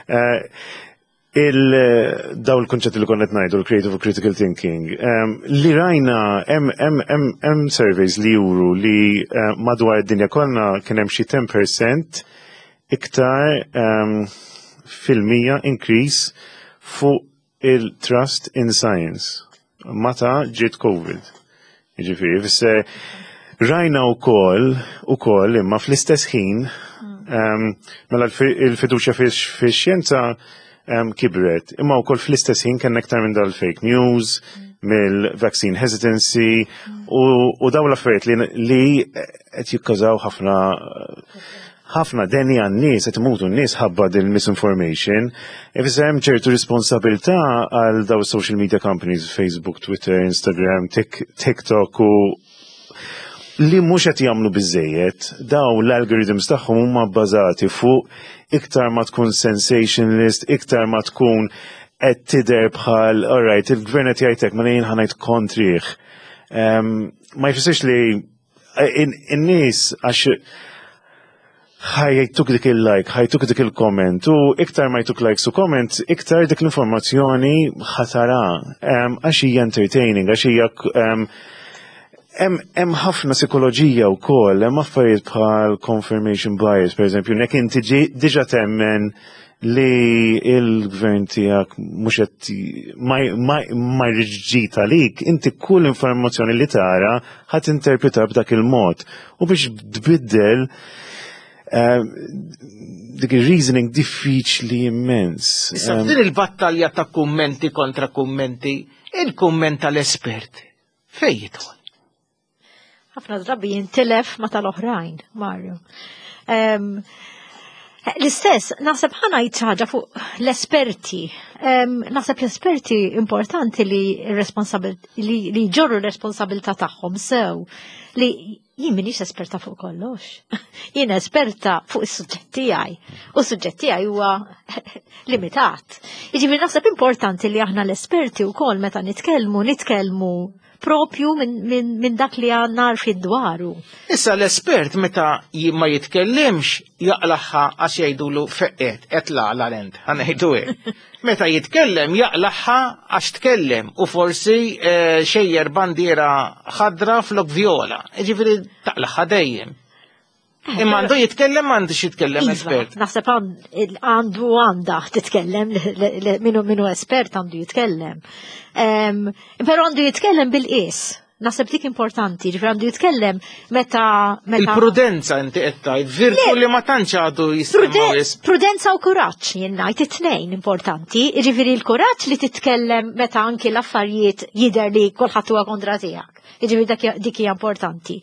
Speaker 4: Il-daw il-konċetti li konnet ngħidu l-creative u critical thinking. Li rajna hemm surveys li juru li madwar id-dinja kollha kien hemm xi ten percent iktar fil-mija increase fuq il-trust in science. Mata ġiet COVID. Ġifiri, fisse rajna u koll, u koll, imma fl-istess ħin, mela il-fiduċa fi xjenza kibret, imma u koll fl-istess ħin kien nektar minn dal-fake news, mill-vaccine hesitancy, u daw l-affarijiet li qed jikkażaw ħafna ħafna deni għan-nies qed imutu n-nies ħabba din misinformation, ifisser hemm ċertu responsabilità għal daw social media companies, Facebook, Twitter, Instagram, TikTok u li mhux qed jagħmlu biżejjed, daw l-algorithms tagħhom huma bbażati fuq iktar ma tkun sensationalist, iktar ma tkun qed tidher bħal alright, il-gvern qed jgħidlek ma jien ħanajt kontrih. Ma jfissirx li in-nies għax ħajtuk dik il-like, ħajtuk dik il-comment, u iktar ma jtuk likes u comment, iktar dik l-informazzjoni ħatara, għax hija entertaining, għax hija hemm ħafna psikoloġija wkoll, hemm affarijiet bħal confirmation bias, pereżempju, nek inti diġà temmen li il-gvern tiegħek mhux qed ma jriġġita għalik, inti kull informazzjoni li tara ħadd interpreta b'dak il-mod. U biex tbiddel dik il-reasoning diffiċli immens.
Speaker 2: Issa din il-battalja ta' kummenti kontra kummenti, il-kumment tal-espert, fejn jidħol?
Speaker 3: Ħafna drabi jintilef ma tal-oħrajn, Mario. L-istess, naħseb ħana jitħaġa fuq l-esperti. Naħseb l-esperti importanti li li ġorru responsabilta tagħhom sew li jien minix esperta fuq kollox. Jien esperta fuq is-suġġett tiegħi. U s-suġġett tiegħi huwa limitat. Jiġifieri naħseb importanti li aħna l-esperti wkoll meta nitkellmu, nitkellmu propju minn dak li għandna fid dwaru.
Speaker 2: Issa l-espert meta ma jitkellimx jaqlaħħa għax jgħidulu feqqet, qed laqla rent, ħanejdu hekk. Meta jitkellem jaqlaħħa għax tkellem u forsi xejjer bandiera ħadra flok viola. Ġifieri taqlaħħa dejjem. Imma għandu jitkellem għandux jitkellem espert.
Speaker 3: Naħseb għandu għanda titkellem, minu espert għandu jitkellem. Pero għandu jitkellem bil-qis. Naħseb dik importanti, ġifir għandu jitkellem meta...
Speaker 2: Il-prudenza inti qed virtu li ma tantx għadu jistemmaw.
Speaker 3: Prudenza u kuraġġ jennajt it-tnejn importanti, ġifir il-kuraġġ li titkellem meta anki l-affarijiet jidher li kulħadd huwa kontra tiegħek. Ġifiri dik hija importanti.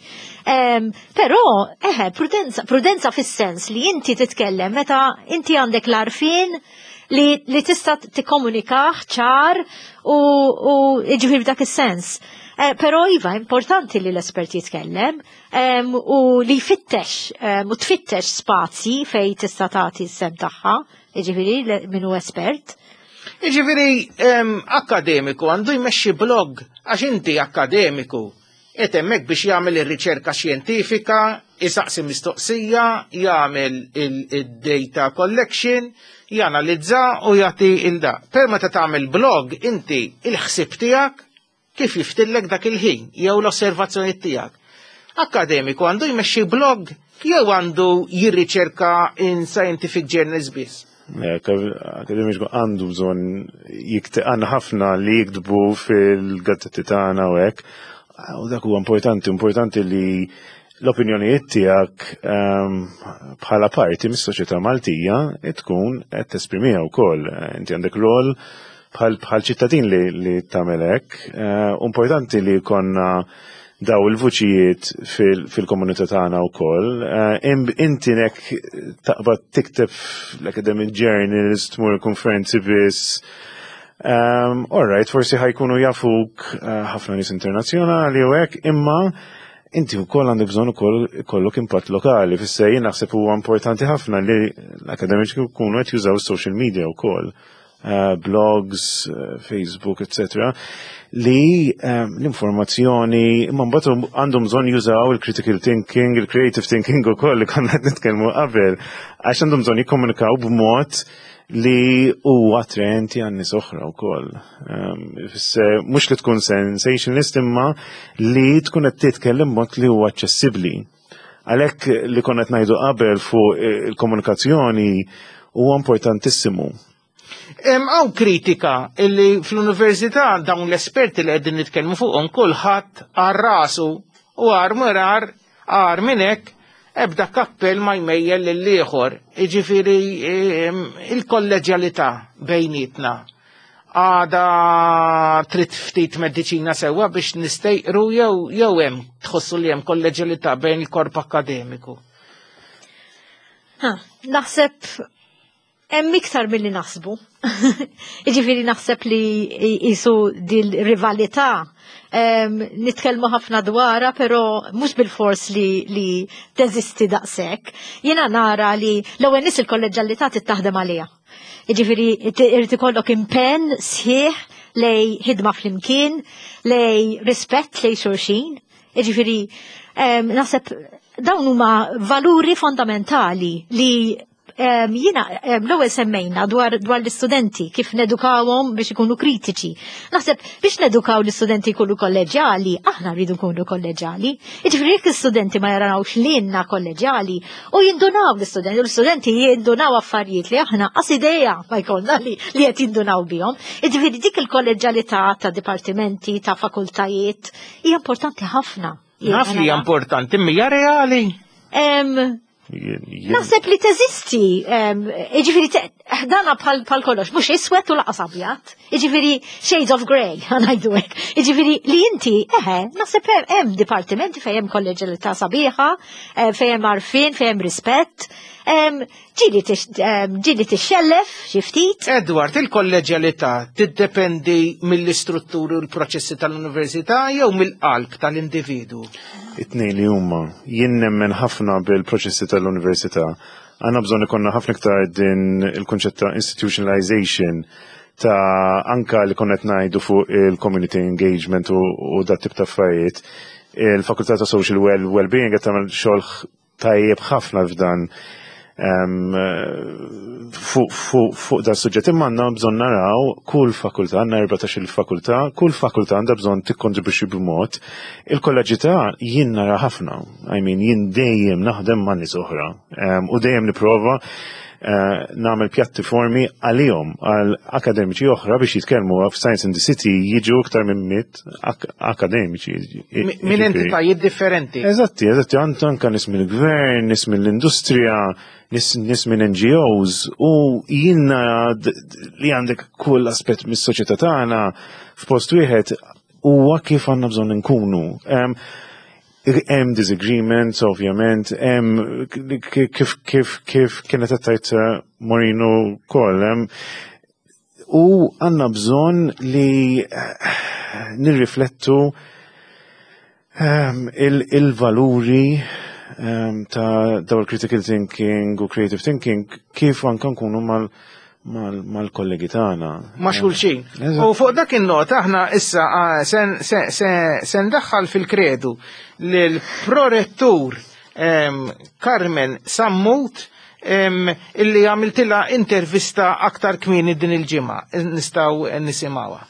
Speaker 3: Però, eħe, prudenza, prudenza fis-sens li inti titkellem meta inti għandek l-arfin li, li tista' tikkomunikah ċar u, u ġifiri dak is-sens. Però iva importanti li l-espert jitkellem u li jfittex u tfittex spazji fej tista' tagħti s-sem tagħha, ġifiri minnu espert.
Speaker 2: Ġifiri, akademiku għandu jmexxi blog, għax inti akademiku, qed hemmhekk biex jagħmel ir-riċerka xjentifika, isaqsi mistoqsija, jagħmel il-data collection, janalizza u jagħti il-da. Per meta tagħmel blog, inti il-ħsieb tiegħek kif jiftillek dak il-ħin, jew l-osservazzjoni tiegħek. Akademiku għandu jmexxi blog, jew għandu jirriċerka in scientific journals biss.
Speaker 4: Akademiku għandu bżon għanna ħafna li jiktbu fil-gazzetti tagħna u hekk. U dak huwa importanti, importanti li l-opinjonijiet tiegħek bħala parti mis-soċjetà Maltija tkun qed tesprimiha wkoll. Inti għandek rol bħal ċittadin li tagħmel hekk. Importanti li konna daw il-vuċijiet fil-komunità tagħna wkoll. Inti nek taqbad tikteb l-academic journals, tmur konferenzi biss. All right, forsi ħajkunu jafuk ħafna nies internazzjonali u hekk, imma inti wkoll għandek bżonn ukoll ikollok impatt lokali. Fis-sejjin naħseb huwa importanti ħafna li l-akademiċi jkunu qed jużaw is-social media wkoll. Uh, blogs, uh, Facebook, et cetera, li um, l-informazzjoni, imma mbagħad għandhom bżonn jużaw il-critical thinking, il-creative thinking ukoll li konna qed nitkellmu qabel, għax għandhom bżonn jikkomunikaw b'mod li huwa attraenti għan nies oħra wkoll. Um, mhux li tkun sensationalist imma li tkun qed titkellem b'mod li huwa aċċessibbli. Għalhekk li konna qed ngħidu qabel fuq il-komunikazzjoni huwa importantissimu.
Speaker 2: Għaw kritika illi fl-università dawn l-esperti li għeddin nitkellmu fuqhom kulħadd għar rasu u għar murar għar minnek ebda kappell ma jmejjel lill-ieħor. Iġifieri il-kolleġjalità bejnietna għada trid ftit mediċina sewwa biex nistejqru jew jew hemm tħossu li hemm kolleġjalità bejn il-korp akademiku.
Speaker 3: Naħseb Hemm iktar milli naħsbu. Jiġifieri naħseb li jisu dil rivalità nitkellmu ħafna dwarha, però mhux bil-fors li li teżisti daqshekk. Jiena nara li l-ewwel nies il-kolleġjalità tittaħdem għaliha. Jiġifieri irid ikollok impenn sħiħ lej ħidma flimkien, lej rispett lej xulxin. Jiġifieri naħseb dawn huma valuri fondamentali li jiena l-ewwel semmejna dwar dwar l-istudenti kif nedukawhom biex ikunu kritiċi. Naħseb biex nedukaw l-istudenti jkunu kolleġjali, aħna rridu nkunu kolleġjali. Jiġifieri jekk l-istudenti ma jarawx lilna kolleġjali u jindunaw l-istudenti, u l-istudenti jindunaw affarijiet li aħna qas idea ma jkollna li li qed jindunaw bihom. Jiġifieri dik il-kolleġjalità ta' dipartimenti, ta' fakultajiet hija importanti ħafna.
Speaker 2: Naf li hija importanti, mija reali.
Speaker 3: Naħseb li teżisti, iġifiri, dana bħal kollox, mux iswet u laqas abjad, iġifiri shades of grey, għanajdu għek, iġifiri li inti, eħe, naħseb hemm dipartimenti fejem kolleġalità sabiħa, fejem arfin, fejem rispett, ġili tixxellef, xiftit.
Speaker 2: Edward, il-kolleġjalità tiddependi mill-istrutturi u l-proċessi tal-università jew mill-qalb tal-individu?
Speaker 4: It-tnejn li huma jien nemmen ħafna bil-proċessi tal-università. Għandna bżonn ikollna ħafna iktar din il-konċett ta' institutionalization ta' anka li konna qed ngħidu fuq il-community engagement u dat tip ta' affarijiet. Il-Fakultà ta' Social Wellbeing qed tagħmel xogħol tajjeb ħafna f'dan fuq da' suġġett imma għandna bżonn naraw kull fakultà, għandna erbatax-il fakultà, kull fakultà għandha bżonn tikkontribwixxi b'mod. Il-kolleġità jien nara ħafna, I mean jien dejjem naħdem ma' nies oħra u dejjem nipprova nagħmel pjattiformi għalihom għal akademiċi oħra biex jitkellmu f'Science in the City jiġu iktar minn miet akademiċi.
Speaker 2: Minn entitajiet differenti.
Speaker 4: Eżatti, eżatti, għand anke nies mill-gvern, nies mill-industrija, nies minn N G Os u jiena li għandek kull aspett mis-soċjetà tagħna f'post wieħed huwa kif għandna bżonn inkunu. Hemm disagreements, ovvjament, hemm kif kif kif kienet qed Morino wkoll, u għandna bżonn li nirriflettu il-valuri ta' dawl critical thinking u creative thinking kif anke nkunu mal mal-kollegi tagħna.
Speaker 2: Ma' xulxin. U fuq dak in-nota aħna issa se ndaħħal fil-kredu lill-prorettur Carmen Sammut illi għamiltilha intervista aktar kmieni din il-ġimgħa. Nistgħu nisimgħuha.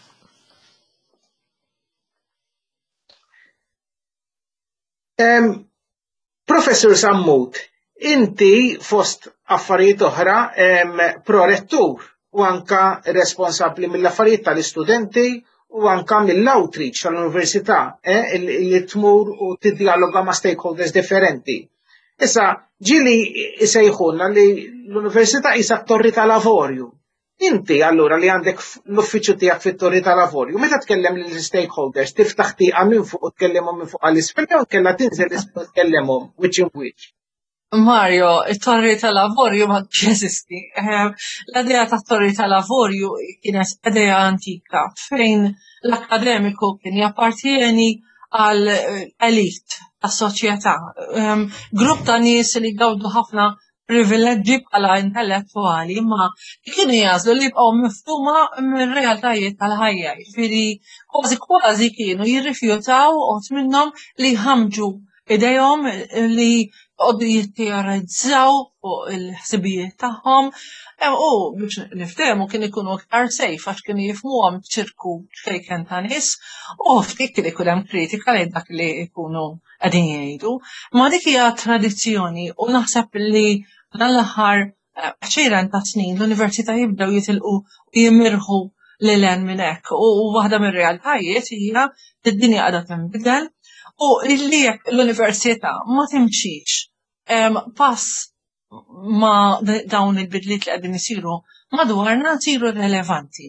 Speaker 2: Professor Sammut, inti fost affarijiet oħra prorettur u anka responsabbli mill-affarijiet tal-istudenti u anka mill-outreach tal-università li tmur u tiddialoga ma' stakeholders differenti. Issa ġili isejħunna li l-università isa torri tal-lavorju. Inti allura li għandek l-uffiċċju tiegħek fit-torri tal-lavorju, meta tkellem lill stakeholders tiftaħ tieqa minn fuq u tkellimhom minn fuq għall-isfel jew kellha tinżel isfel tkellimhom which in which.
Speaker 8: Mario, il-torri tal-lavorju ma ġesisti. L-idea ta' torri tal-lavorju kienet idea antika fejn l-akademiku kien jappartieni għal elit tas soċjetà. Grupp ta' nies li gawdu ħafna privileġġi bħala intellettuali ma kienu jażlu li jibqgħu miftuma mir-realtajiet tal-ħajja. Jiġifieri kważi kważi kienu jirrifjutaw qod minnhom li ħamġu idejhom li għoddu jitteorizzaw fuq il-ħsibijiet tagħhom u biex niftehmu kien ikunu aktar sejf għax kienu jifhmuhom ċirku xejken ta' nies u ftit kien ikun hemm kritika lejn dak li jkunu qegħdin jgħidu. Ma dik hija tradizzjoni u naħseb li dan l-aħħar għexieren ta' snin l-università jibdew jitilqu u jimirħu lil hemm minn hekk u waħda mir-realtajiet hija d-dinja qiegħda tinbidel. U li l-università ma timxix pass ma dawn il-bidliet li għadin isiru madwarna nsiru relevanti.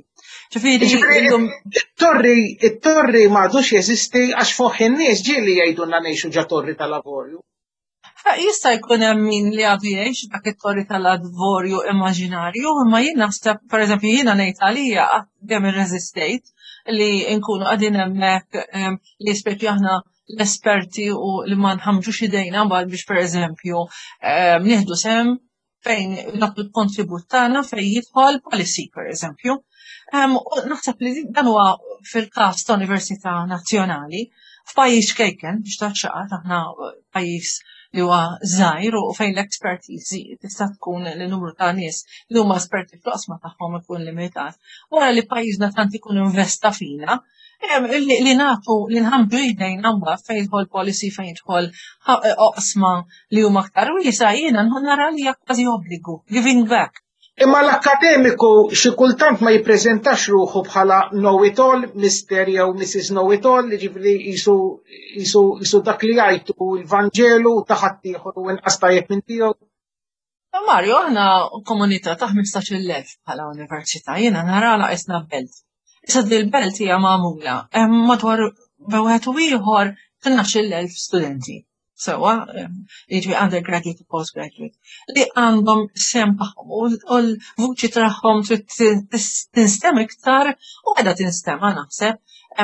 Speaker 2: Il-torri m'għadux jeżisti għax fuq in-nies ġieli jgħidulna ngħixu ġa torri tal-lavorju.
Speaker 8: Jista' jkun hemm min li għadu jgħix dak it-torri tal-advorju immaġinarju, imma jien naħseb, pereżempju jiena ngħid għalija dejjem irreżistejt li nkunu qegħdin hemmhekk li speċi aħna l-esperti u li ma nħammġux idejna mbagħad biex pereżempju nieħdu sem fejn nagħtu l-kontribut tagħna fejn jidħol policy pereżempju. Naħseb li dan huwa fil-każ ta' Università Nazzjonali f'pajjiż kejken biex taċċaqat aħna pajjiż li huwa żgħir u fejn l-expertise tista' tkun l-numru ta' nies li huma esperti fl-qosma tagħhom ikun limitat. Wara li pajjiżna tant ikun investa fina, li nagħtu li nħammġu jdejna mbagħad fejn jidħol policy fejn jidħol oqsma li huma aktar wiesa' jiena nħobb nara li hija kważi obbligu, giving back.
Speaker 2: Imma l-akademiku xi kultant ma jippreżentax ruħu bħala know-it-all, Mister jew Missus Know-it-all, li ġifri jisu jisu dak li jgħidu l-Vanġelu ta' ħaddieħor u inqas tajjeb minn tiegħu.
Speaker 8: Mario, aħna komunità ta' ħmistax-il elf bħala università, jiena narala isna belt. Issa dil-belt hija magħmula hemm madwar b'wieħed u ieħor tnax-il elf studenti. Sewa, jiġri undergraduate u postgraduate, li għandhom sem tagħhom u l-vuċi tagħhom tinstem iktar u għedha tinstema naħseb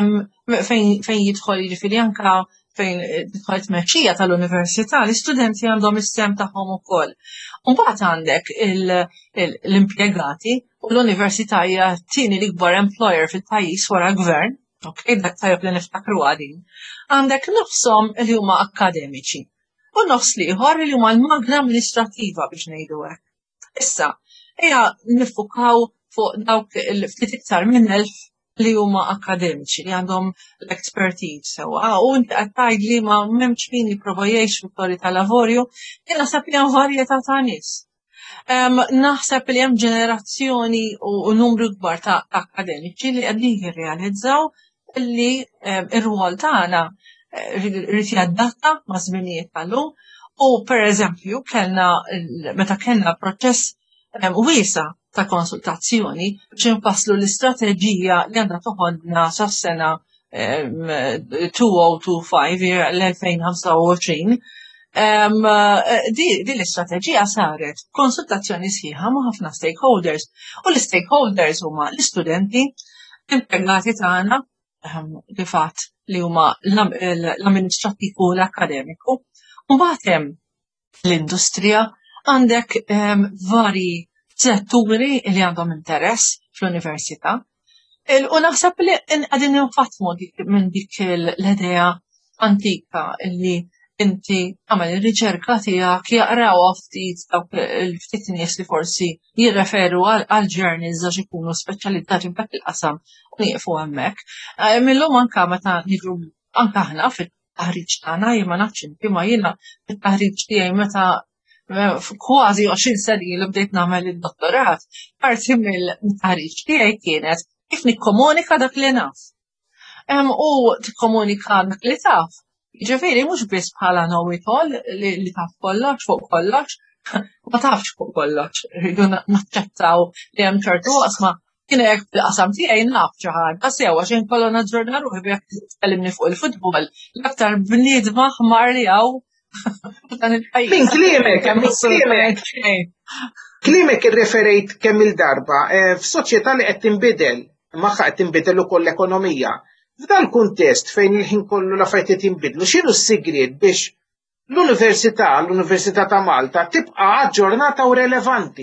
Speaker 8: fejn jidħol jiġifieri anke fejn tidħol tmexxija tal-università l-istudenti għandhom is-sem tagħhom ukoll. Mbagħad għandek l-impjegati u l-università hija t-tieni l-ikbar employer fil-pajjiż wara gvern. Ok, dak tajab li niftakru għadin. Għandek nofsom li huma akademiċi u nofs liħor li huma l-magna amministrativa biex ngħidu hekk. Issa, hija nifukaw fuq dawk il-ftit iktar minn elf li huma akademiċi li għandhom l-expertise sewa u inti qed tgħid li ma m'hemmx min jipprova jgħix fit-torri tal-lavorju, jien naħseb li hemm varjetà ta' nies. Naħseb li hemm ġenerazzjoni u numru kbar ta' akademiċi li qegħdin jirrealizzaw li ir-rwol tagħna rrid jaddatta ma' żminijiet tal-lum u pereżempju kellna meta kellna proċess wiesa' ta' konsultazzjoni biex infasslu l-istrateġija li għandha toħodna sas-sena duemila25 l-elfejn u ħamsa u għoxrin. Di l-istrateġija saret konsultazzjoni sħiħa ma' ħafna stakeholders u l-stakeholders huma l-istudenti, l-impjegati tagħna li fatt li huma l-amministrattiv u l-akademiku. Mbagħad hemm l-industrija għandek vari setturi li għandhom interess fl-università. U naħseb li qegħdin infatmu minn dik l-idea antika li inti għamel il-riċerka tiegħek jaqraw ftit dawk il-ftit nies li forsi jirreferu għal journals għax ikunu speċjalizzati f'dak il-qasam u nieqfu hemmhekk. Millum anke meta nidru anke aħna fit-taħriġ tagħna jien ma nafx inti ma jiena fit-taħriġ tiegħi meta kważi għoxrin sena li bdejt nagħmel id-dottorat, parti mill-taħriġ tiegħi kienet kif nikkomunika dak li naf. U tikkomunika dak li taf. Ġifieri mhux biss bħala know-it-all li taf kollox fuq kollox, ma tafx fuq kollox, rridu naċċettaw li hemm ċertu qasma kien hekk fil-qasam tiegħi naf xi ħaġa sew għax inkollu naġġorna ruħi jekk tkellimni fuq il-futbol, l-aktar bniedma ħmar li hawn dan il-pajjiż.
Speaker 2: Min kliemek, min kliemek. Kliemek irreferejt kemm il-darba f'soċjetà li qed tinbidel, magħha qed tinbidel ukoll l-ekonomija. F'dan kuntest fejn il-ħin kollu l-affarijiet jinbidlu, x'inhu s-sigriet biex l-Università, l-Università ta' Malta tibqa' aġġornata u relevanti?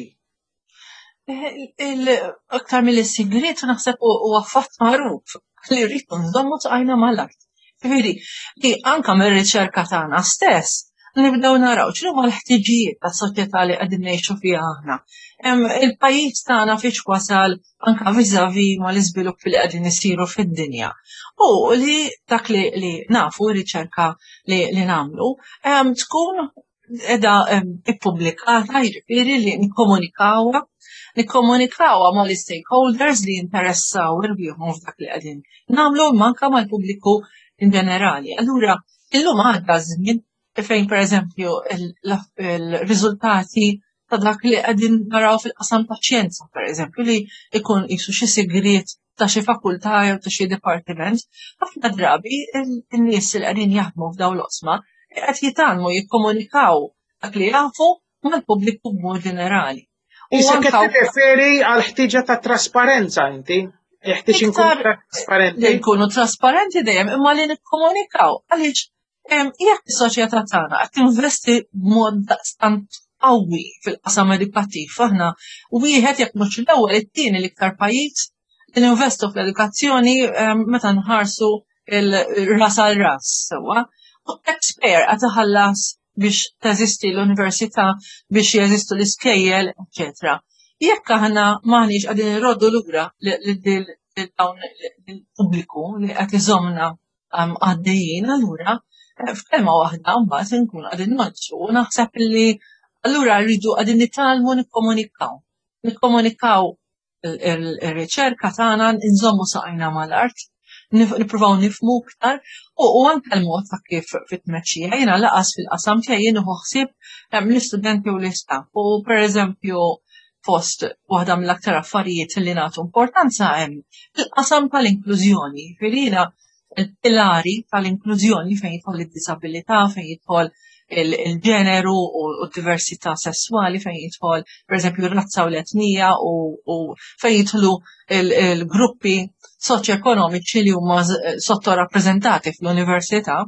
Speaker 8: Aktar mill-sigriet naħseb huwa fatt magħruf li rridu nżommu tqajna mal-art. Ġifieri li anke mir-riċerka tagħna stess nibdew naraw x'huma l-ħtiġijiet tas-soċjetà li qegħdin ngħixu fiha aħna. Il-pajjiż tagħna fiex wasal anke viżavi mal-iżvilupp li qegħdin isiru fid-dinja. U li dak li nafu r-riċerka li nagħmlu tkun qiegħda ippubblikata jiġifieri li nikkomunikawha, nikkomunikawha mal-stakeholders li jinteressaw irbieħhom f'dak li qegħdin nagħmlu manka mal-pubbliku in ġenerali. Allura illum għadda żmien fejn pereżempju il-riżultati ta' dak li qegħdin naraw fil-qasam ta' xjenza, pereżempju li jkun qisu xi sigriet ta' xi fakultà jew ta' xi dipartiment, ħafna drabi in-nies li qegħdin jaħdmu f'dawn l-oqsma qed jitgħallmu jikkomunikaw dak li jafu mal-pubbliku b'mod ġenerali.
Speaker 2: Issa qed tirreferi għal ħtiġa ta' trasparenza inti? Jeħtieġ inkunu trasparenti.
Speaker 8: Li nkunu trasparenti dejjem imma li nikkomunikaw għaliex jekk is-soċjetà tagħna qed tinvesti b'mod daqstant qawwi fil-qasam edukattiv aħna wieħed jekk mhux l-ewwel it-tieni l-iktar pajjiż li ninvestu fl-edukazzjoni meta nħarsu il-ras għal ras sewwa. U taxpayer qed iħallas biex teżisti l-università, biex jeżistu l-iskejjel, eċetera. Jekk aħna maħniex qegħdin irroddu lura dawn il-pubbliku li qed iżommna għaddejjin allura f'kelma waħda mbagħad inkunu qegħdin nolġu u naħseb li allura rridu qegħdin nitgħallmu nikkomunikaw. Nikkomunikaw ir-riċerka tagħna nżommu saqajna mal-art, nippruvaw nifhmu iktar u anke l-mod ta' kif fit-tmexxija jiena laqas fil-qasam tiegħi jien ħsieb l-istudenti u l-istaff. U pereżempju fost waħda mill-aktar affarijiet li nagħtu importanza hemm il-qasam tal-inklużjoni. Jiena il-pilari tal-inklużjoni fejn jidħol id-disabilità, fejn jidħol il-ġeneru u d-diversità sessuali, fejn jidħol pereżempju razza u l-etnija u fejn jidħlu il-gruppi soċjoekonomiċi li huma sottorappreżentati fl-università.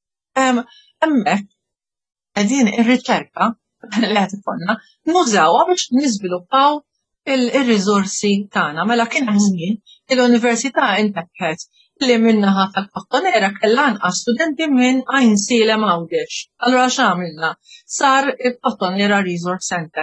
Speaker 8: Hemmhekk qegħdin ir-riċerka li qed ikollna nużawha biex niżviluppaw il-riżorsi tagħna. Mela kien hemm żmien l-università inteppet li minnaħa tal-Kottonera kellha anqas studenti minn Ain Silem Għawdex. Allura x'għamilna? Sar il-Kottonera Resource Center.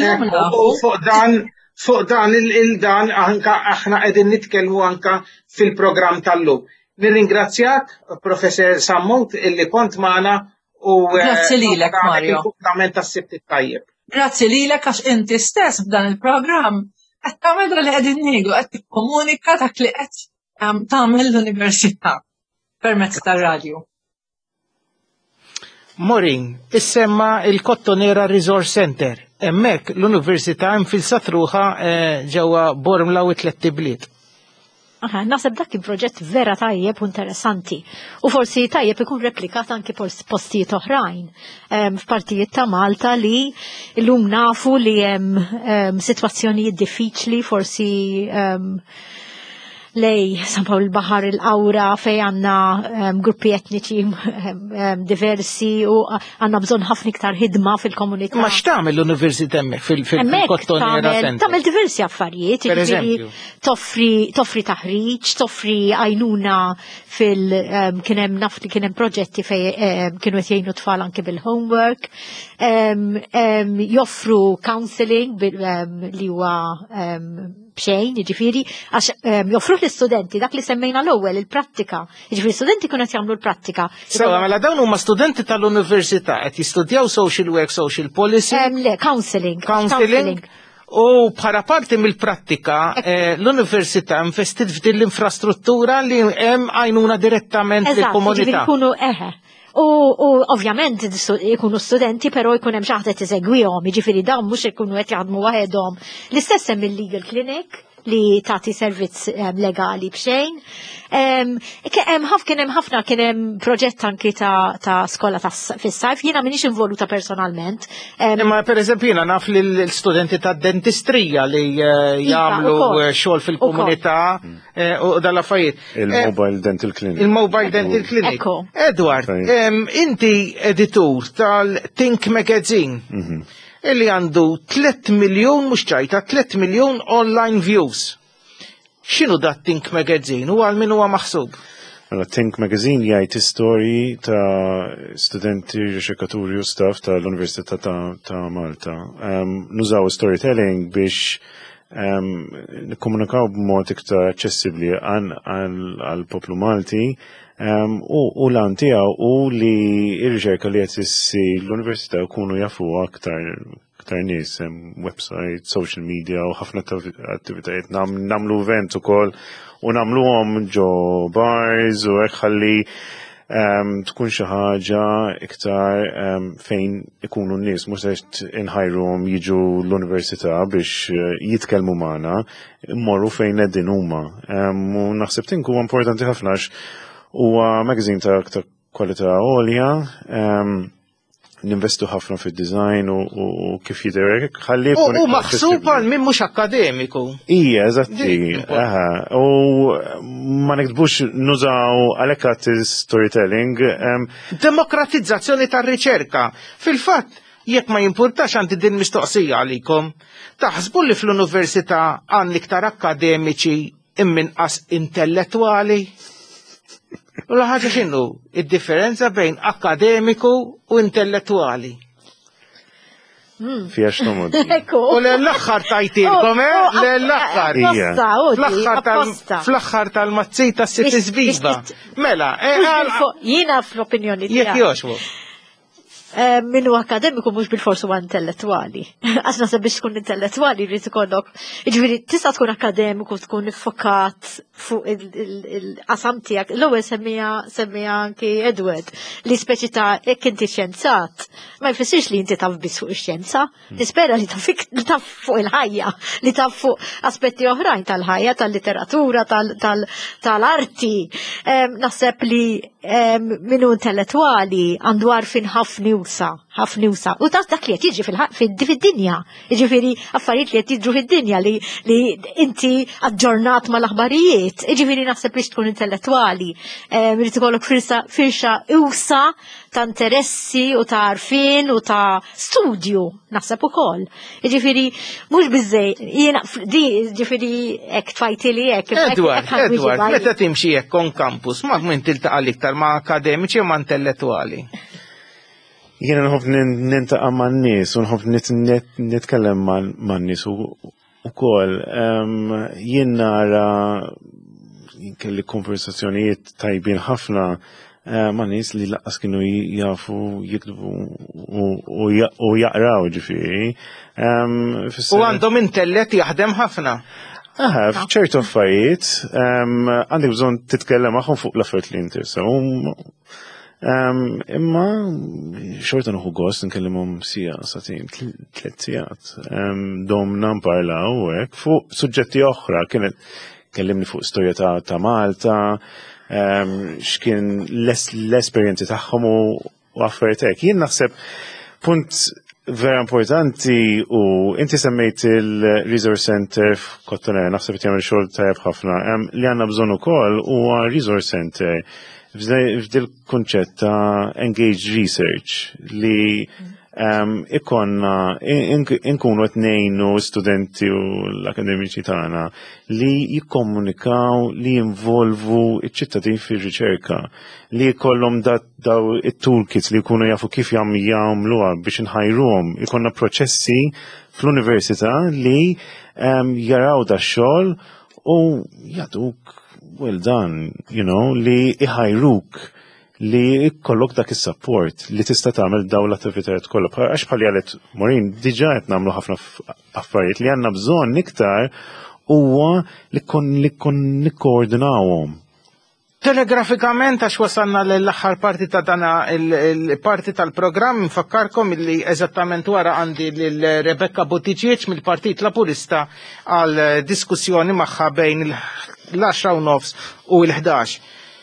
Speaker 2: Fuq dan fuq dan il-dan anka aħna qegħdin nitkellmu anka fil-programm tal-lum. Nirringrazzjak Professor Sammut illi kont magħna u
Speaker 8: Grazzi lilek Mario.
Speaker 2: Kumplament tas-sibt tajjeb.
Speaker 8: Grazzi lilek għax inti stess f'dan il-programm qed tagħmel li qegħdin ngħidu qed tikkomunika dak li qed tagħmel l-università permezz tar-radju.
Speaker 2: Morin, issemma il-Kottonera Resource Center. Hemmhekk l-università infilsat ruħha ġewwa Bormlaw it-tliet Tibliet.
Speaker 3: Aha, naħseb dak il-proġett vera tajjeb u interessanti. U forsi tajjeb ikun replikat anki postijiet oħrajn. F'partijiet ta' Malta li llum nafu li hemm sitwazzjonijiet diffiċli forsi lej sampaw il-bahar il-awra fej għanna um, gruppi etniċi um, diversi u għanna bżon ħafna iktar ħidma fil-komunità.
Speaker 2: Ma x'tagħmel l-Università hemmhekk fil-Kottonera Center?
Speaker 3: Tagħmel diversi affarijiet, jiġifieri toffri toffri taħriġ, toffri għajnuna fil um, kien hemm naf li kien hemm proġetti fej um, kienu qed jgħinu tfal anke bil-homework, um, um, joffru counseling um, li huwa um, bxejn, jiġifieri għax um, joffru l-istudenti dak li semmejna l-ewwel il-prattika. Jiġifieri studenti kienu qed jagħmlu l-prattika.
Speaker 2: Sewa, mela dawn huma studenti tal-università qed jistudjaw social work, social policy.
Speaker 3: Um, le, counseling.
Speaker 2: Counseling. U bħala parti mill-prattika eh, l-università investit f'din l-infrastruttura li hemm għajnuna direttament lill-komunità.
Speaker 3: Eżatt, jkunu eħe. U, u ovvjament ikunu studenti, però jkun hemm xi ħadd qed isegwihom, jiġifieri dawn mhux ikunu qed jaħdmu waħedhom. L-istess hemm il-legal clinic li tagħti servizz um, legali b'xejn. Um, kien hemm ħafna kien hemm proġett anki ta', ta skola fis-sajf, jiena m'iniex involuta personalment. Um,
Speaker 2: Imma pereżempju jiena naf li l-studenti ta' dentistrija li uh, jagħmlu xogħol fil-komunità u dal-affarijiet.
Speaker 4: Il-Mobile Dental Clinic.
Speaker 2: Il-Mobile Dental Clinic. Edward, um, inti editur tal-Think Magazine. Mm-hmm. Illi għandu tliet miljon mhux ċajta, tliet miljon online views. X'inhu dat Think Magazine u għal min huwa maħsub?
Speaker 4: Think Magazine jgħid istorji ta' studenti, riċerkaturi u staff tal-Università ta', ta Malta. Um, nużaw storytelling biex um, nikkomunikaw b'mod iktar aċċessibbli għal poplu Malti. Um, u u lan tiegħu u li r-riċerka li qed issir l-università jkunu jafu aktar aktar nies, website, social media u ħafna attivitajiet nam, namlu event ukoll u nagħmluhom ġo bars u hekk ħalli um, tkun xi ħaġa iktar um, fejn ikunu n-nies mhux qed inħajruhom jiġu l-università biex uh, jitkellmu magħna, immorru fejn qegħdin huma. Um, u naħseb tink huwa importanti ħafna u magazine ta' kwalità għolja, ninvestu ħafna fid-design u kif jidher ħalli
Speaker 2: U maħsub għal min mhux akademiku.
Speaker 4: Ija, eżatti. U ma nikdbux nużaw għalhekk għat storytelling.
Speaker 2: Demokratizzazzjoni tar-riċerka. Fil-fatt, jekk ma jimpurtax għandi din mistoqsija għalikom, taħsbu li fl-università għan iktar akademiċi imminqas intellettwali? U l-ħaġa x'inhu id-differenza bejn akademiku u intellettwali.
Speaker 4: Fija x'tomod.
Speaker 2: U l-aħħar tajtilkom, eh? L-aħħar. Fl-aħħar tal-mazzita s-sitt iżbiba. Mela,
Speaker 3: jiena fl-opinjoni tiegħek.
Speaker 2: Jekk jogħġbu.
Speaker 3: Minnu akademiku mhux bil-forsu huwa intellettwali. Għax naħseb biex tkun intellettwali jrid ikollok, jiġifieri tista' tkun akademiku tkun iffokat fuq il-qasam tiegħek. L-ewwel semmija semmija anki Edward li speċi ta' hekk inti xjenzat. Ma jfissirx li inti taf biss fuq ix-xjenza, nispera li taf fuq il-ħajja, li taf fuq aspetti oħrajn tal-ħajja, tal-literatura, tal-arti. Naħseb li minnu intellettwali għandu għarfin ħafna ħafna usa. U tas dak li qed jiġi fid-dinja. Jiġifieri affarijiet li qed jiġru fid-dinja li inti aġġornat mal-aħbarijiet. Jiġifieri naħseb biex tkun intellettwali. Irid ikollok firxa usa ta' interessi u ta' għarfien u ta' studju naħseb ukoll. Jiġifieri mhux biżej jiena jiġifieri hekk tfajtili hekk.
Speaker 2: Edward, Edward, meta timxi hekk on campus ma min tiltaqa' iktar ma' akademiċi u ma' intellettwali.
Speaker 4: Jiena nħobb nintaqa' man-nies u nħobb nitkellem man-nies ukoll. Jien nara kelli konversazzjonijiet tajbin ħafna man-nies li laqqas kienu jafu jiktubu u jaqraw ġifieri.
Speaker 2: U għandhom intellett jaħdem ħafna.
Speaker 4: Aha, f'ċertu affarijiet għandek bżonn titkellem magħhom fuq l-affarijiet li jinteressaw. Imma xorta nuħu gost nkellimhom sija satin tliet sigħat. Domna nparlaw hekk fuq suġġetti oħra, kienet kellimni fuq storja ta' Malta, x'kien l-esperjenzi tagħhom u affarijiet hekk. Jien naħseb punt vera importanti u inti semmejt il-Resource Center f'Kottonera, naħseb jagħmel xogħol tajjeb ħafna. Li għandna bżonn ukoll huwa Resource Center f'dil kunċett ta' engaged research li ikonna inkunu qed ngħinu studenti u l-akademiċi tagħna li jikkomunikaw li jinvolvu iċ-ċittadin fir-riċerka li jkollhom daw it-toolkits li jkunu jafu kif jagħmluha biex inħajruhom. Ikonna proċessi fl-università li jaraw dax-xogħol u jagħtuk well done, you know, li iħajruk li kollok dak is-support li tista' tagħmel daw l-attivitajiet kollha. Għax bħalli qalet Maureen, diġà qed nagħmlu ħafna affarijiet li għandna bżonn iktar huwa li nikkoordinawhom.
Speaker 2: Telegrafikament għax wasalna l-aħħar parti ta' dana il-parti tal-programm nfakkarkom illi eżattament wara għandi lil Rebecca Buttigieg mill-Partit Laburista għal diskussjoni magħha bejn l-għaxra u nofs u l-ħdax.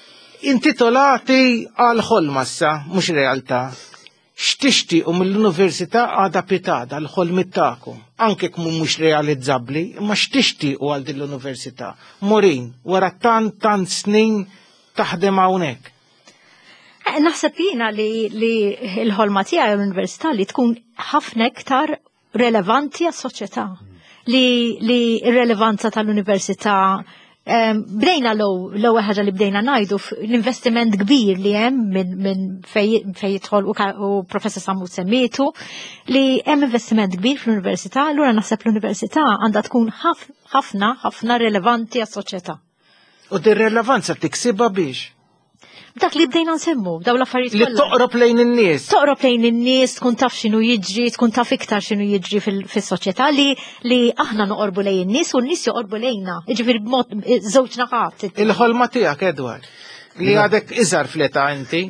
Speaker 2: Intitolati għal ħolma issa, mhux realtà. X'tixtiequ mill-Università għadha pitada l-ħolmi tagħkom. Anke kmu mhux realizzabbli, imma x'tixtiequ għal din l-Università. Maureen, wara tant tant snin taħdem hawnhekk.
Speaker 3: Naħseb jiena li l-ħolma tiegħi l-Università li tkun ħafna iktar relevanti għas-soċjetà. Li r-relevanza tal-Università bdejna l-ewwel ħaġa li bdejna ngħidu l-investiment kbir li hemm minn fejn jidħol u Professor Sammut semmitu li hemm investiment kbir fl-Università, allura naħseb l-Università għandha tkun ħafna ħafna relevanti għas-soċjetà.
Speaker 2: U din relevanza tiksibha biex?
Speaker 3: Dak li bdejna nsemmu, daw l-affarijiet
Speaker 2: kollha. Li toqrob lejn in-nies.
Speaker 3: Toqrob lejn in-nies, tkun taf x'inhu jiġri, tkun taf iktar x'inhu jiġri fis-soċjetà li li aħna noqorbu lejn in-nies u n-nies joqorbu lejna. Jiġifieri b'mod żewġ naħat.
Speaker 2: Il-ħolma tiegħek Edward. Li għadek iżgħar fl-età inti.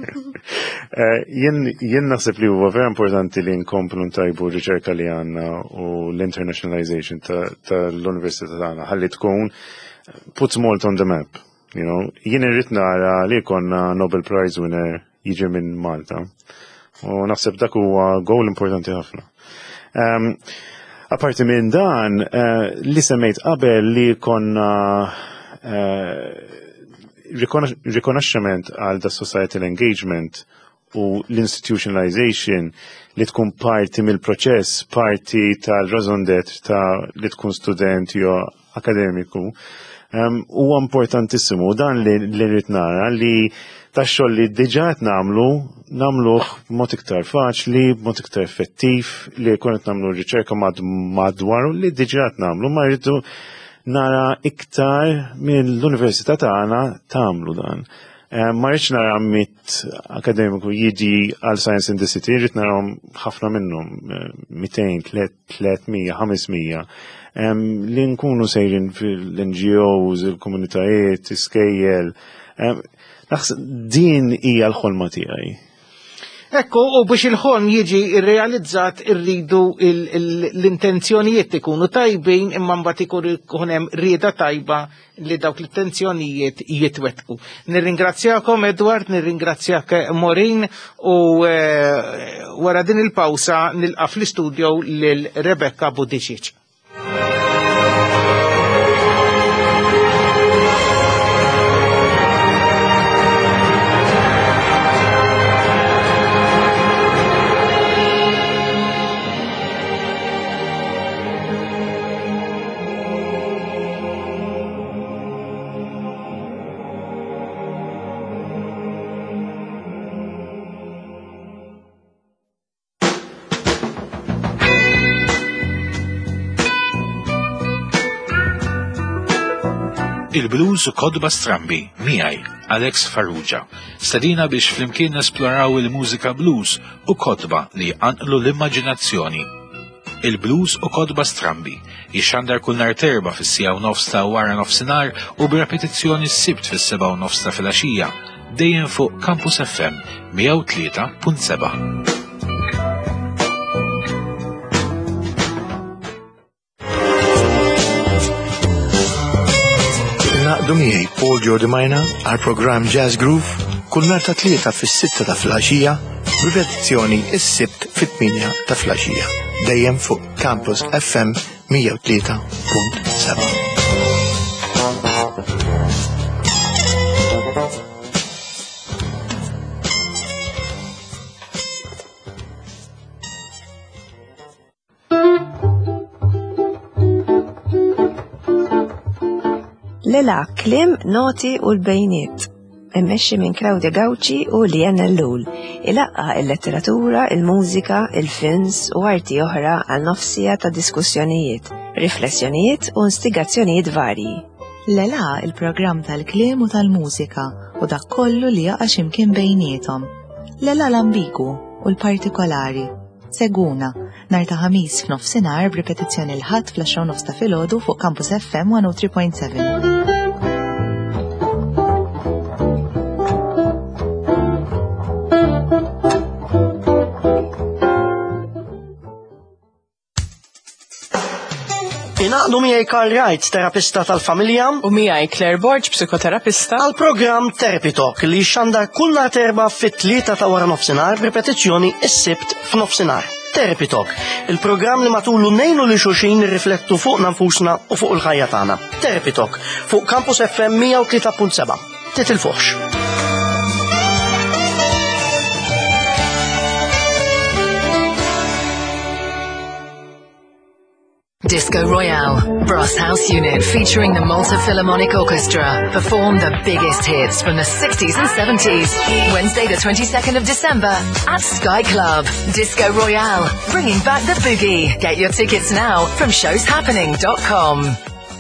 Speaker 4: Jien naħseb li huwa vera importanti li nkomplu ntajbu r-riċerka li għandna u l-internationalization tal-Università tagħna ħalli tkun puts Malta on the map. You know, jien irrid nara li konna Nobel Prize winner jiġi minn Malta. U naħseb dak huwa goal importanti ħafna. Um, Aparti minn dan, uh, li semmejt qabel li konna uh, rikonoxximent għal da societal engagement u l-institutionalization li tkun parti mill-proċess, parti tal-razondet ta' li tkun student jew akademiku, um, huwa importantissimu dan li rrid nara li tax-xogħol li diġà qed nagħmlu nagħmluh b'mod iktar faċli, b'mod iktar effettiv, li jkun qed nagħmlu riċerka madwar u li diġà qed nagħmlu ma rridu nara iktar mill-università tagħna tagħmlu dan. Ma rridx nara mit akademiku jiġi għal Science in the City, rrid narahom ħafna minnhom, mitejn, tlietmija, ħamesmija, li nkunu sejrin fil-N G Os, il-komunitajiet, iskejjel. Din hija l-ħolma tiegħi.
Speaker 2: Ekku, u biex il-ħolm jiġi irrealizzat irridu l-intenzjonijiet ikunu tajbin imma mbagħad ikun hemm rieda tajba li dawk l-intenzjonijiet jitwettqu. Nirringrazzjakom Edward, nirringrazzjak Maureen u wara din il-pawsa nilqa' fl-istudju lil Rebecca Budicic.
Speaker 9: Il-blues u kodba strambi, miegħi, Alex Farrugia. Stadina biex flimkien nesploraw il-mużika blues u kodba li għanqlu l-immaġinazzjoni. Il-blues u kodba strambi jixxandar kull nhar terba fis-sija u nofs ta' wara nofsinhar u b'repetizzjoni s-sibt fis-seba' u nofs ta' filgħaxija, dejjem fuq Campus F M mija u tlieta punt seba'.
Speaker 10: Naqdu miegħi Paul Jordi Majna għal programm Jazz Groove kull nhar ta' tlieta fis-sitta ta' filgħaxija b'repetizzjoni s-sibt fit-tminja ta' filgħaxija. Dejjem fuq Campus F M mija u tlieta punt seba'.
Speaker 11: Lela klim, noti u l-bejniet. Immexxi minn Claudia Gauci u Lianna Llul. Ilaqqa il-letteratura, il-mużika, il-films u arti oħra għal nofsija ta' diskussjonijiet, riflessjonijiet u instigazzjonijiet varji.
Speaker 12: Lela il-programm tal-kliem u tal-mużika u dak kollu li jaqa' x'imkien bejniethom. Lela l-ambigu u l-partikolari. Seguna, nhar ta' ħamis f'nofsinhar b'ripetizzjoni l-ħadd fl-għaxra u nofs ta' filgħodu fuq Campus F M one oh three point seven.
Speaker 13: Inaqdu miegħi Carl Wright, terapista tal-familja,
Speaker 14: u miegħi Claire Borge, psikoterapista,
Speaker 13: għal programm Therapy Talk li xandar kull nhar terba fit-tlieta ta' wara nofsinhar b'ripetizzjoni s-sibt f'nofsinhar. Therapy Talk, il-programm li matulu nejnu li xulxin nirriflettu fuq nfusna u fuq il-ħajja tagħna. Therapy Talk fuq Campus F M mija u tlieta punt seba'. Titilfuħx.
Speaker 7: Disco Royale, brass house unit featuring the Malta Philharmonic Orchestra, perform the biggest hits from the sixties and seventies. Wednesday the twenty-second of December at Sky Club. Disco Royale, bringing back the boogie. Get your tickets now from shows happening dot com.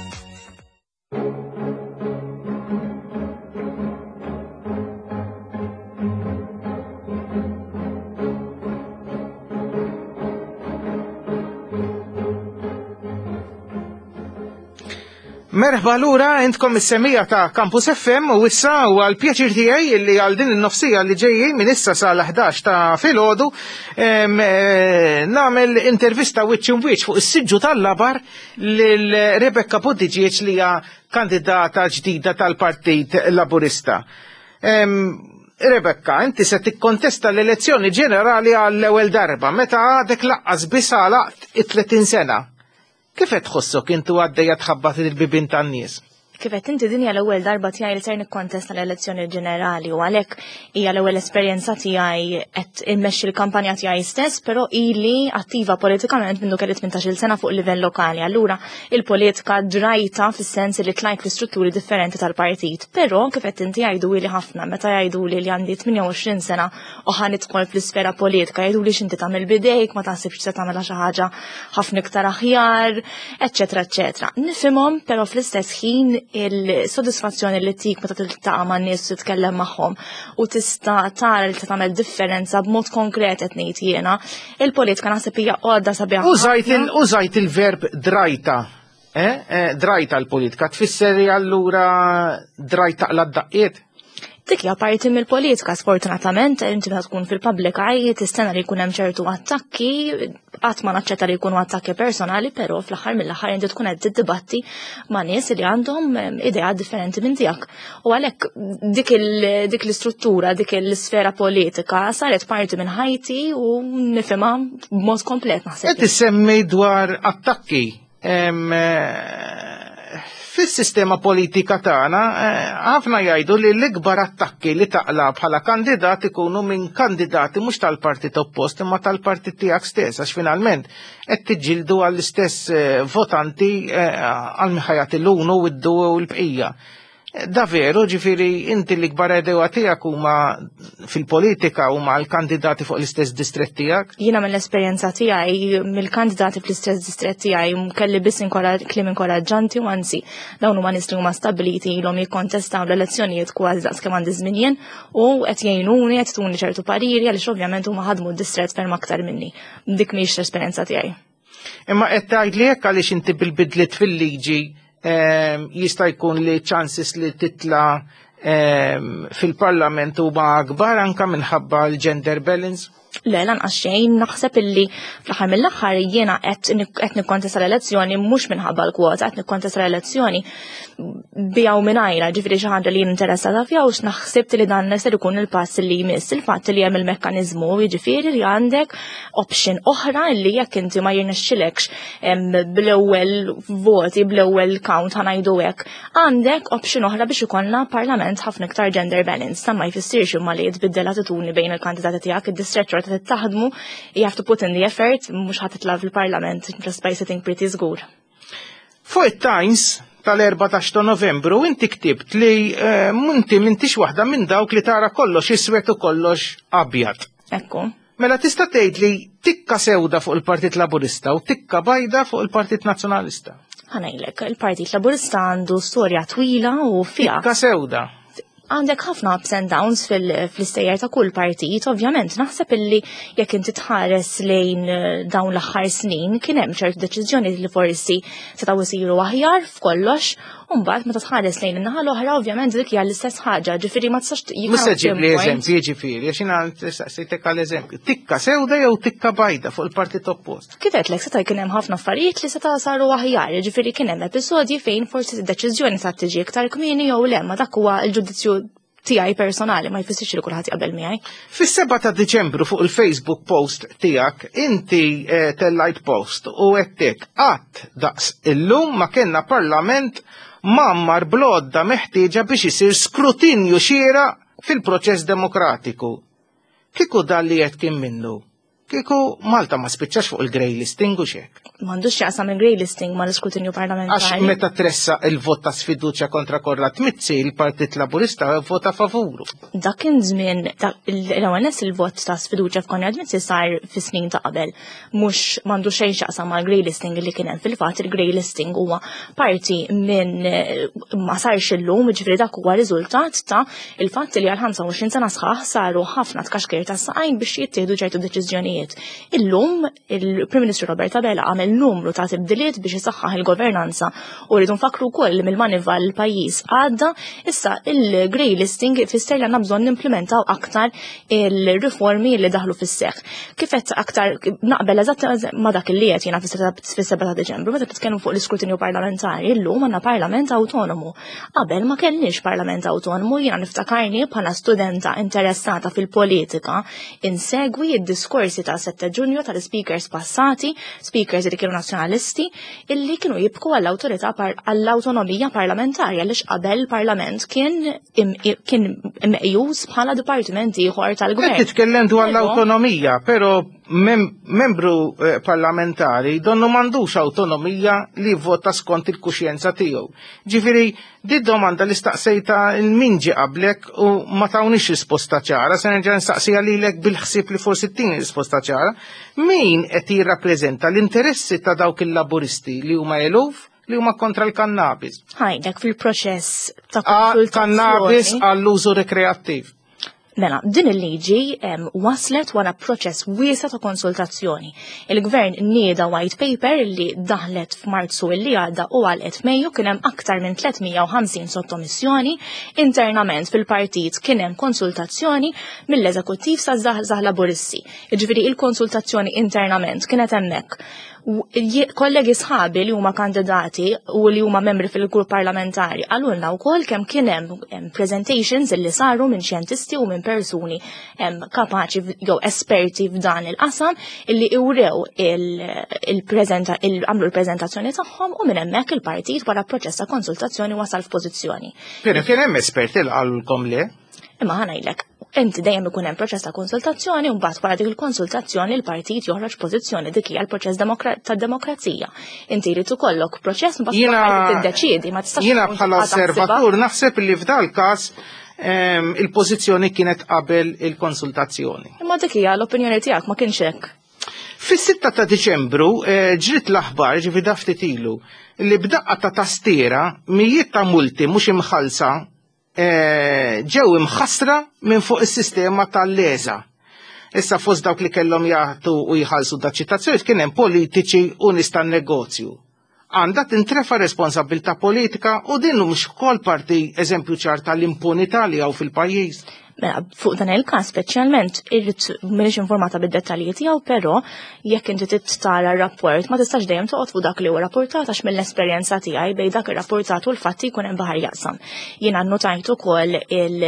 Speaker 2: Merħba lura, intkom is-semija ta' Campus F M u issa u għal-pjaċir tiegħi li għal din il-nofsija li ġejjin minn issa sal-ħdax ta' filgħodu nagħmel intervista wiċċ imwiċċ fuq is-siġġu tal-labar lil Rebecca Budicic li hija kandidata ġdida tal-Partit Laburista. Rebecca, inti se tikkontesta l-elezzjoni ġenerali għall-ewwel darba meta għadek laqqas biss għalaqt it-tletin sena. Kif qed tħossok intu għaddejja tħabbat il-bibin tan-nies?
Speaker 15: Kifet inti dinja l-ewwel darba tiegħi li ser nikkontesta l-elezzjoni ġenerali u għalhekk hija l-ewwel esperjenza tiegħi qed immexxi l-kampanja tiegħi stess, però ili attiva politikament minnu kelli tmintax-il sena fuq livell lokali. Allura il-politika drajta fis-sens li tlajt fi strutturi differenti tal-partit. Però kifet inti jgħidu li ħafna meta jgħidu li li għandi tminja u għoxrin sena u ħanidħol fl-isfera politika, jgħidu li x'inti tagħmel bidejk, ma taħsibx se tagħmel xi ħaġa ħafna iktar aħjar, eċċetera, eċċetera. Nifhimhom, però fl-istess ħin il-sodisfazzjoni li tik meta tiltaqa' ma' nies u titkellem magħhom u tista' tara li tagħmel differenza b'mod konkret qed ngħid jiena, il-politika naħseb hija għodda sabiħ.
Speaker 2: Użajt il-verb drajta. Eh? Drajta l-politika tfisser allura drajta l-daqqiet?
Speaker 15: Dik hija parti mill-politika, sfortunatament, inti meta tkun fil-public eye tistenna li jkun hemm ċertu attakki, qatt ma naċċetta li jkunu attakki personali, però fl-aħħar mill-aħħar inti tkun qed tiddibatti ma' nies li għandhom idea differenti minn tiegħek. U għalhekk dik l-istruttura, dik l-sfera politika saret parti minn ħajti u nifhimha b'mod komplet naħseb.
Speaker 2: Qed issemmi dwar attakki. Fis-sistema politika tagħna ħafna jgħidu li l-ikbar attakki li taqla bħala kandidat ikunu minn kandidati mhux tal-partit oppost imma tal-partit tiegħek stess għax finalment qed tiġġieldu għall-istess votanti għal ħajat il-unu u d-du u l-bqija. Da veru, ġifiri, inti l-ikbar edewa tiegħek huma fil-politika huma l-kandidati fuq l-istess distret tiegħek?
Speaker 15: Jiena mill-esperjenza tiegħi mill-kandidati fl-istess distret tiegħi kelli biss kliem inkoraġġanti u anzi dawn huma nies li huma stabbiliti ilhom jikkontestaw l-elezzjonijiet kważi daqskemm għandi żmien jien u qed jgħinuni qed tuni ċertu pariri għaliex ovvjament huma ħadmu d-distret ferm aktar minni. Dik mhix l-esperjenza tiegħi.
Speaker 2: Imma qed tgħidli hekk għaliex inti bil-bidliet fil-liġi jista' jkun li chances li titla fil-parlament huma akbar anke minħabba l-gender balance?
Speaker 15: Le, lanqas xejn, naħseb illi fl-aħħar mill-aħħar jiena qed nikkontesta l-elezzjoni mhux minħabba l-kwota, qed nikkontesta l-elezzjoni biha u mingħajra, ġifieri xi ħaġa li interessata fiha u x'naħsibt li dan ser ikun il-pass li jmiss, il-fatt li hemm il-mekkaniżmu, jiġifieri li għandek option oħra li jekk inti ma jirnexxilekx bl-ewwel voti, bl-ewwel count ħanajdu hekk, għandek option oħra biex ikollna parlament ħafna iktar gender balance, sa ma jfissirx imma li tbiddel attitudni bejn il-kandidati tiegħek id-distret qed taħdmu, you have to put in the effort, mhux ħadd titla' fil-Parlament just by sitting pretty żgur.
Speaker 2: Fuq it-Times tal-erbatax ta' Novembru inti ktibt li inti m'intix waħda minn dawk li tara kollox iswed u kollox abjad.
Speaker 15: Ekku.
Speaker 2: Mela tista' tgħid li tikka sewda fuq il-Partit Laburista u tikka bajda fuq il-Partit Nazzjonalista.
Speaker 15: Ħanejlek, il-Partit Laburista għandu storja twila u fiha.
Speaker 2: Tikka sewda.
Speaker 15: Għandek ħafna ups and downs fil-istejjer ta' kull partit, ovvjament naħseb illi jekk inti tħares lejn dawn l-aħħar snin kien hemm ċertu deċiżjoni li forsi setgħu jsiru aħjar f'kollox, u mbagħad meta tħares lejn in-naħa l-oħra ovvjament dik hija l-istess ħaġa, ġifieri ma tistax
Speaker 2: Mista ġib li eżempji jiġifieri, għax jiena sejtek għall-eżempju. Tikka sewda jew tikka bajda fuq il-partit oppost.
Speaker 15: Kif qedlek seta' kien hemm ħafna affarijiet li seta' saru aħjar, ġifieri kien hemm episodji fejn forsi d-deċiżjoni sa tiġi iktar kmieni jew le, ma dak huwa l-ġudizzju tiegħi personali ma jfissirx li kulħadd jaqbel miegħi.
Speaker 2: Fis-seba' ta' Diċembru fuq il-Facebook post tiegħek inti tellajt post u għedtek qatt daqs illum ma kellna parlament mammar blodda meħtieġa biex isir skrutinju xiera fil-proċess demokratiku. Kieku dan li qed kien minnu? Kieku Malta ma spiċċax fuq il-grey listing u xek.
Speaker 15: M'għandux x'jaqsam il-grey listing ma l-iskrutinju parlamentari.
Speaker 2: Għax meta tressa il-vot ta' sfiduċja kontra Korrat Mizzi, il-Partit Laburista vota favuru.
Speaker 15: Dak kien żmien l-ewwel ness il-vot ta' sfiduċja f'Korrat Mizzi sar fis-snin ta' qabel. Mhux m'għandux xejn x'jaqsam mal-grey listing li kien hemm fil-fatt il-grey listing huwa parti minn ma sarx illum, ġifieri dak huwa riżultat ta' il-fatt li għal ħamsa u għoxrin sena sħaħ saru ħafna tkaxkir ta' saqajn biex jittieħdu ċertu deċiżjonijiet. elezzjonijiet. Illum il-Prim Ministru Roberta Bella għamel numru ta' tibdiliet biex isaħħaħ il-governanza u rridu nfakru wkoll mill-maniva l-pajjiż għadda issa il-grey listing fisser li għandna bżonn nimplementaw aktar il-riformi li daħlu fis-seħħ. Kif qed aktar naqbel eżatt ma' dak li qed jiena fis-seba' ta' Deċembru meta titkellmu fuq l-iskrutinju parlamentari, illum għandna Parlament Awtonomu. Qabel ma kellniex Parlament Awtonomu, jiena niftakarni bħala studenta interessata fil-politika insegwi id-diskorsi ta' sette Ġunju tal-speakers passati, speakers li kienu nazzjonalisti, illi kienu jibku għall-awtorità għall-awtonomija parlamentarja għaliex qabel il-Parlament kien kien meqjus bħala dipartiment ieħor tal-gvern.
Speaker 2: Qed titkellem dwar l-awtonomija, però membru parlamentari donnu m'għandux awtonomija li vota skont il-kuxjenza tiegħu. Ġifieri di domanda li staqsejta il-minġi qablek u ma tawniex risposta ċara, se nerġa' nistaqsija lilek bil-ħsieb li forsi tini risposta ċara. Min qed jirrappreżenta l-interessi ta' dawk il-laburisti li huma eluf li huma kontra l-kannabis?
Speaker 15: Ħajnek fil-proċess ta' konsultazzjoni.
Speaker 2: Kannabis għall-użu rekreattiv.
Speaker 15: Mela, din il-liġi waslet wara proċess wiesa ta' konsultazzjoni. Il-gvern nieda white paper li daħlet f'Marzu illi għadda u għalqet Mejju kien hemm aktar minn tlietmija u ħamsin sottomissjoni, internament fil-partit kien hemm konsultazzjoni mill-eżekuttiv sa' żgħażagħ laburissi. Jiġifieri il-konsultazzjoni internament kienet hemmhekk. Kollegi sħabi li huma kandidati u li huma membri fil-grupp parlamentari għalulna wkoll kemm kien hemm presentations li saru minn xjentisti u minn persuni kapaċi jew esperti f'dan il-qasam illi iwrew il-għamlu l-preżentazzjoni tagħhom u minn hemmhekk il-partit wara proċess ta' konsultazzjoni wasal f'pożizzjoni.
Speaker 2: Però kien hemm esperti li qalulkom le?
Speaker 15: Imma ħanajlek, inti dejjem ikun hemm proċess ta' konsultazzjoni u mbagħad wara dik il-konsultazzjoni l-partit joħroġ pożizzjoni dik hija l-proċess tad-demokrazija. Inti jrid ikollok proċess mbagħad tiddeċiedi ma tistax.
Speaker 2: Jiena bħala osservatur naħseb li f'dal każ il-pożizzjoni kienet qabel il-konsultazzjoni.
Speaker 15: Imma dik hija l-opinjoni tiegħek ma kienx hekk.
Speaker 2: Fis-sitta ta' Diċembru ġrid l-aħbar ġifi daftit ilu li b'daqqa ta' tastiera mijiet ta' multi mhux imħallsa ġew imħassra minn fuq is-sistema tal-leża. Issa fost dawk li kellhom jagħtu u jħallsu da' ċittazzjoni kien hemm politiċi u nies tan-negozju. Għandha tintrefa' responsabilità politika u din mhux ukoll parti eżempju ċar tal-impunità li hawn fil-pajjiż.
Speaker 15: Mela, fuq dan il-każ speċjalment irrid m'iniex informata bid-dettalji tiegħu, però jekk inti tara r-rapport ma tistax dejjem toqgħod fuq dak li huwa rapportat għax mill-esperjenza tiegħi bejn dak ir-rapportat u l-fatti jkun hemm baħar jaqsam. Jiena annotajt ukoll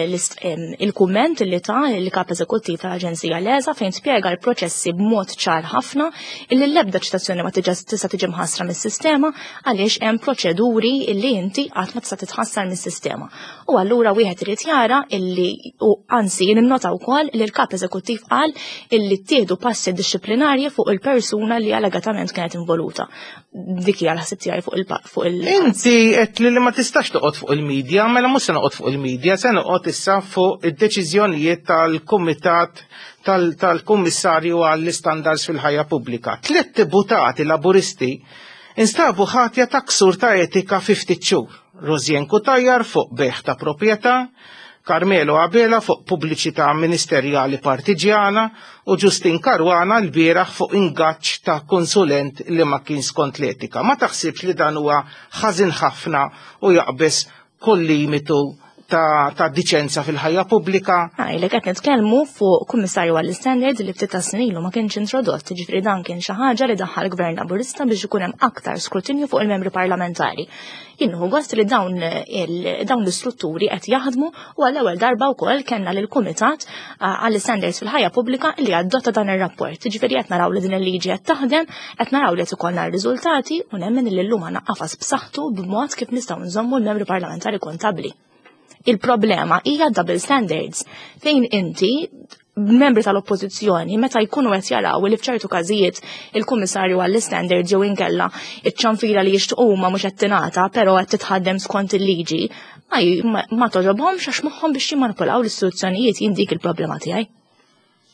Speaker 15: il-kumment li ta' il-kap eżekuttiv tal-Aġenzija Leża fejn spjega l-proċessi b'mod ċar ħafna illi l-ebda ċitazzjoni ma tista' tiġi mħassra mis-sistema għaliex hemm proċeduri illi inti qatt ma tista' titħassar mis-sistema. U allura wieħed irid jara illi anzi, jinnota wkoll li l-kap eżekuttiv qal illi ttieħdu passi disciplinarji fuq il-persuna li allegatament kienet involuta. Dik hija l-ħsieb tiegħi fuq il-
Speaker 2: Inti qed li ma tistax toqgħod fuq il-medja, mela mhux se noqgħod fuq il-medja, se noqgħod issa fuq id-deċiżjonijiet tal-Kumitat tal-Kummissarju għall-Istandards fil-ħajja pubblika. Tliet deputati laburisti instabu ħatja ta' ksur ta' etika fi ftit xhur. Rozjen Kutajjar fuq beħ ta' proprjetà, Carmelo Abela fuq pubbliċità ministerjali partiġjana u Justin Karwana l-bieraħ fuq ingaġġ ta' konsulent li ma kien skont l-etika. Ma taħsibx li dan huwa ħażin ħafna u jaqbes kull limitu ta' ta' diċenza fil-ħajja pubblika.
Speaker 15: Għaj, li qed nitkellmu fuq kummissarju għall-standards li ftit ta' snin ilu ma kienx introdott, ġifieri dan kien xi ħaġa li daħħal gvern laburista biex ikun hemm aktar skrutinju fuq il-membri parlamentari. Inhu gost li dawn l-istrutturi qed jaħdmu u għall-ewwel darba wkoll kellna lil kumitat għall-standards fil-ħajja pubblika li adotta dan ir-rapport. Ġifieri qed naraw li din il-liġi qed taħdem, qed naraw li qed ikollna r-riżultati u nemmen li llum għandna qafas b'saħħtu b'mod kif nistgħu nżommu l-membri parlamentari kontabbli. Il-problema hija double standards fejn inti membri tal-oppożizzjoni meta jkunu qed jaraw li f'ċertu każijiet il-kummissarju għall-standards jew inkella iċ-ċanfira li jixtiequ huma mhux qed tingħata però qed titħaddem skont il-liġi ma toġobhomx għax moħħhom biex jimmanipulaw l-istituzzjonijiet jien dik il-problema tiegħi.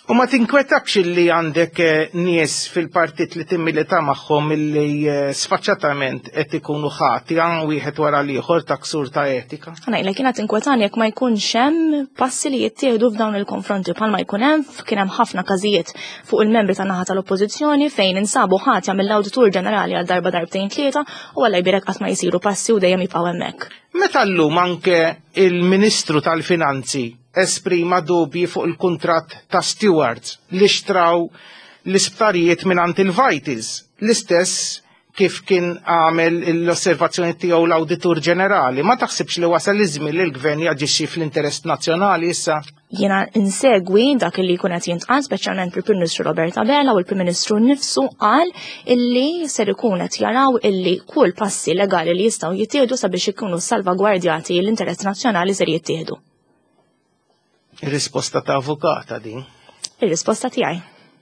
Speaker 2: U ma tinkwetakx li għandek nies fil-partit li timmilita magħhom illi sfaċċatament qed ikunu ħatja wieħed wara l-ieħor ta' ksur ta' etika?
Speaker 15: Ngħidlek kiena tinkwetani jekk ma jkunx hemm passi li jittieħdu f'dawn il-konfronti bħalma jkun hemm kien hemm ħafna każijiet fuq il-membri tan-naħa tal-Oppożizzjoni fejn insabu ħatja mill-Awditur Ġenerali għal darba darbtejn tlieta u alla jbirek qatt ma jsiru passi u dejjem jibqgħu hemmhekk.
Speaker 2: Meta llum anke il-Ministru tal-Finanzi esprima dubji fuq il-kuntratt ta' stewards li xtraw l-isptarijiet minant il-Vitis, l-istess kif kien għamel l-osservazzjoni tiegħu l-Awditur Ġenerali. Ma taħsibx li wasal iż-żmien li l-Gvern jaġixxi fl-interess nazzjonali issa?
Speaker 15: Jiena insegwi dak li jkun qed jintqal speċjalment il-Prim Ministru Robert Abela u l-Prim Ministru nnifsu qal illi ser ikun qed jaraw illi kull passi legali li jistgħu jittieħdu sabiex ikunu salvagwardjati l-interess nazzjonali ser jittieħdu.
Speaker 2: Ir-risposta ta' avukata din.
Speaker 15: Ir-risposta tiegħi.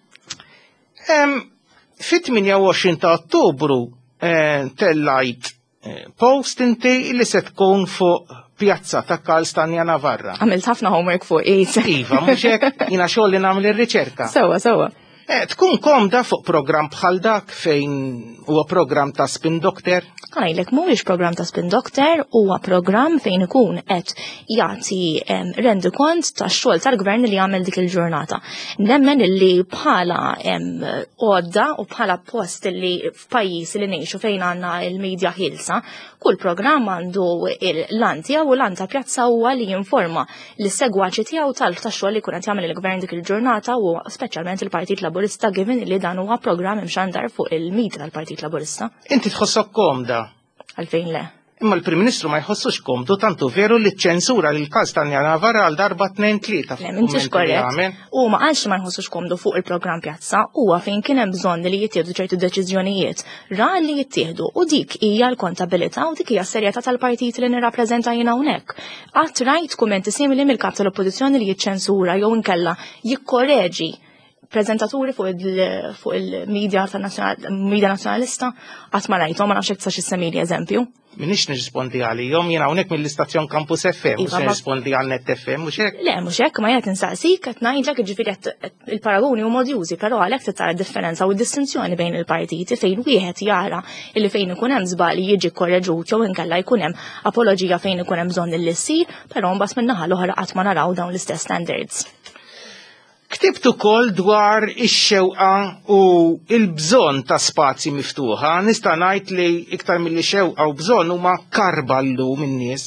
Speaker 2: Fit-tminja u għoxrin ta' Ottubru tellajt post inti li se tkun fuq pjazza ta' Karl Stanja Navarra.
Speaker 15: Għamilt ħafna homework fuq it.
Speaker 2: Iva, mhux hekk jiena xogħol li nagħmel ir-riċerka.
Speaker 15: Sewa, sewa.
Speaker 2: Tkun komda fuq program bħal dak fejn huwa program ta' Spin Doctor?
Speaker 15: Għajlek mhuwiex program ta' Spin Doctor, huwa program fejn ikun qed jagħti rendi kont ta' xogħol tal-gvern li jagħmel dik il-ġurnata. Nemmen li bħala għodda u bħala post li f'pajjiż li ngħixu fejn għandna il-medja ħilsa, kull programm għandu l-lan tiegħu u l-lan ta' pjazza huwa li jinforma l-segwaċi tiegħu tal-xogħol li jkun qed jagħmel il-gvern dik il-ġurnata u speċjalment il-Partit Laburista given li dan huwa programm imxandar fuq il-medja tal-Partit Laburista.
Speaker 2: Inti tħossok komda?
Speaker 15: Għalfejn le.
Speaker 2: Imma l-Prim Ministru ma jħossux komdu tantu veru li ċensura lil Karl Stanja Navarra għal darba tnejn tlieta.
Speaker 15: Le, m'intix korrett. U ma qalx ma jħossux komdu fuq il-programm pjazza, huwa fejn kien hemm bżonn li jittieħdu ċertu deċiżjonijiet ra li jittieħdu u dik hija l-kontabilità u dik hija s-serjetà tal-partit li nirrappreżenta jien hawnhekk. Qatt rajt kumenti simili mill-kap tal-Oppożizzjoni li jiċċensura jew inkella jikkoreġi prezentaturi fuq il-medja tal-medja nazzjonalista qatt ma rajthom ma nafx hekk tistax issemmili eżempju.
Speaker 2: Minix nirrispondi għalihom jiena hawnhekk mill-istazzjon Campus F M, mhux nirrispondi għal Net F M, mhux hekk?
Speaker 15: Le, mhux hekk ma qed insaqsik qed ngħidlek jiġifieri il-paragoni huma modjużi, però għalhekk trid tara d-differenza u d-distinzjoni bejn il-partiti fejn wieħed jara illi fejn ikun hemm żball jiġi korreġut jew inkella jkun hemm apoloġija fejn ikun hemm bżonn illi ssir, però mbagħad min-naħa l-oħra qatt ma naraw dawn l-istess standards.
Speaker 2: Ktibt ukoll dwar ix-xewqa u il-bżonn ta' spazji miftuħa, nista' ngħid li iktar milli xewqa u bżonn huma karba llum in-nies.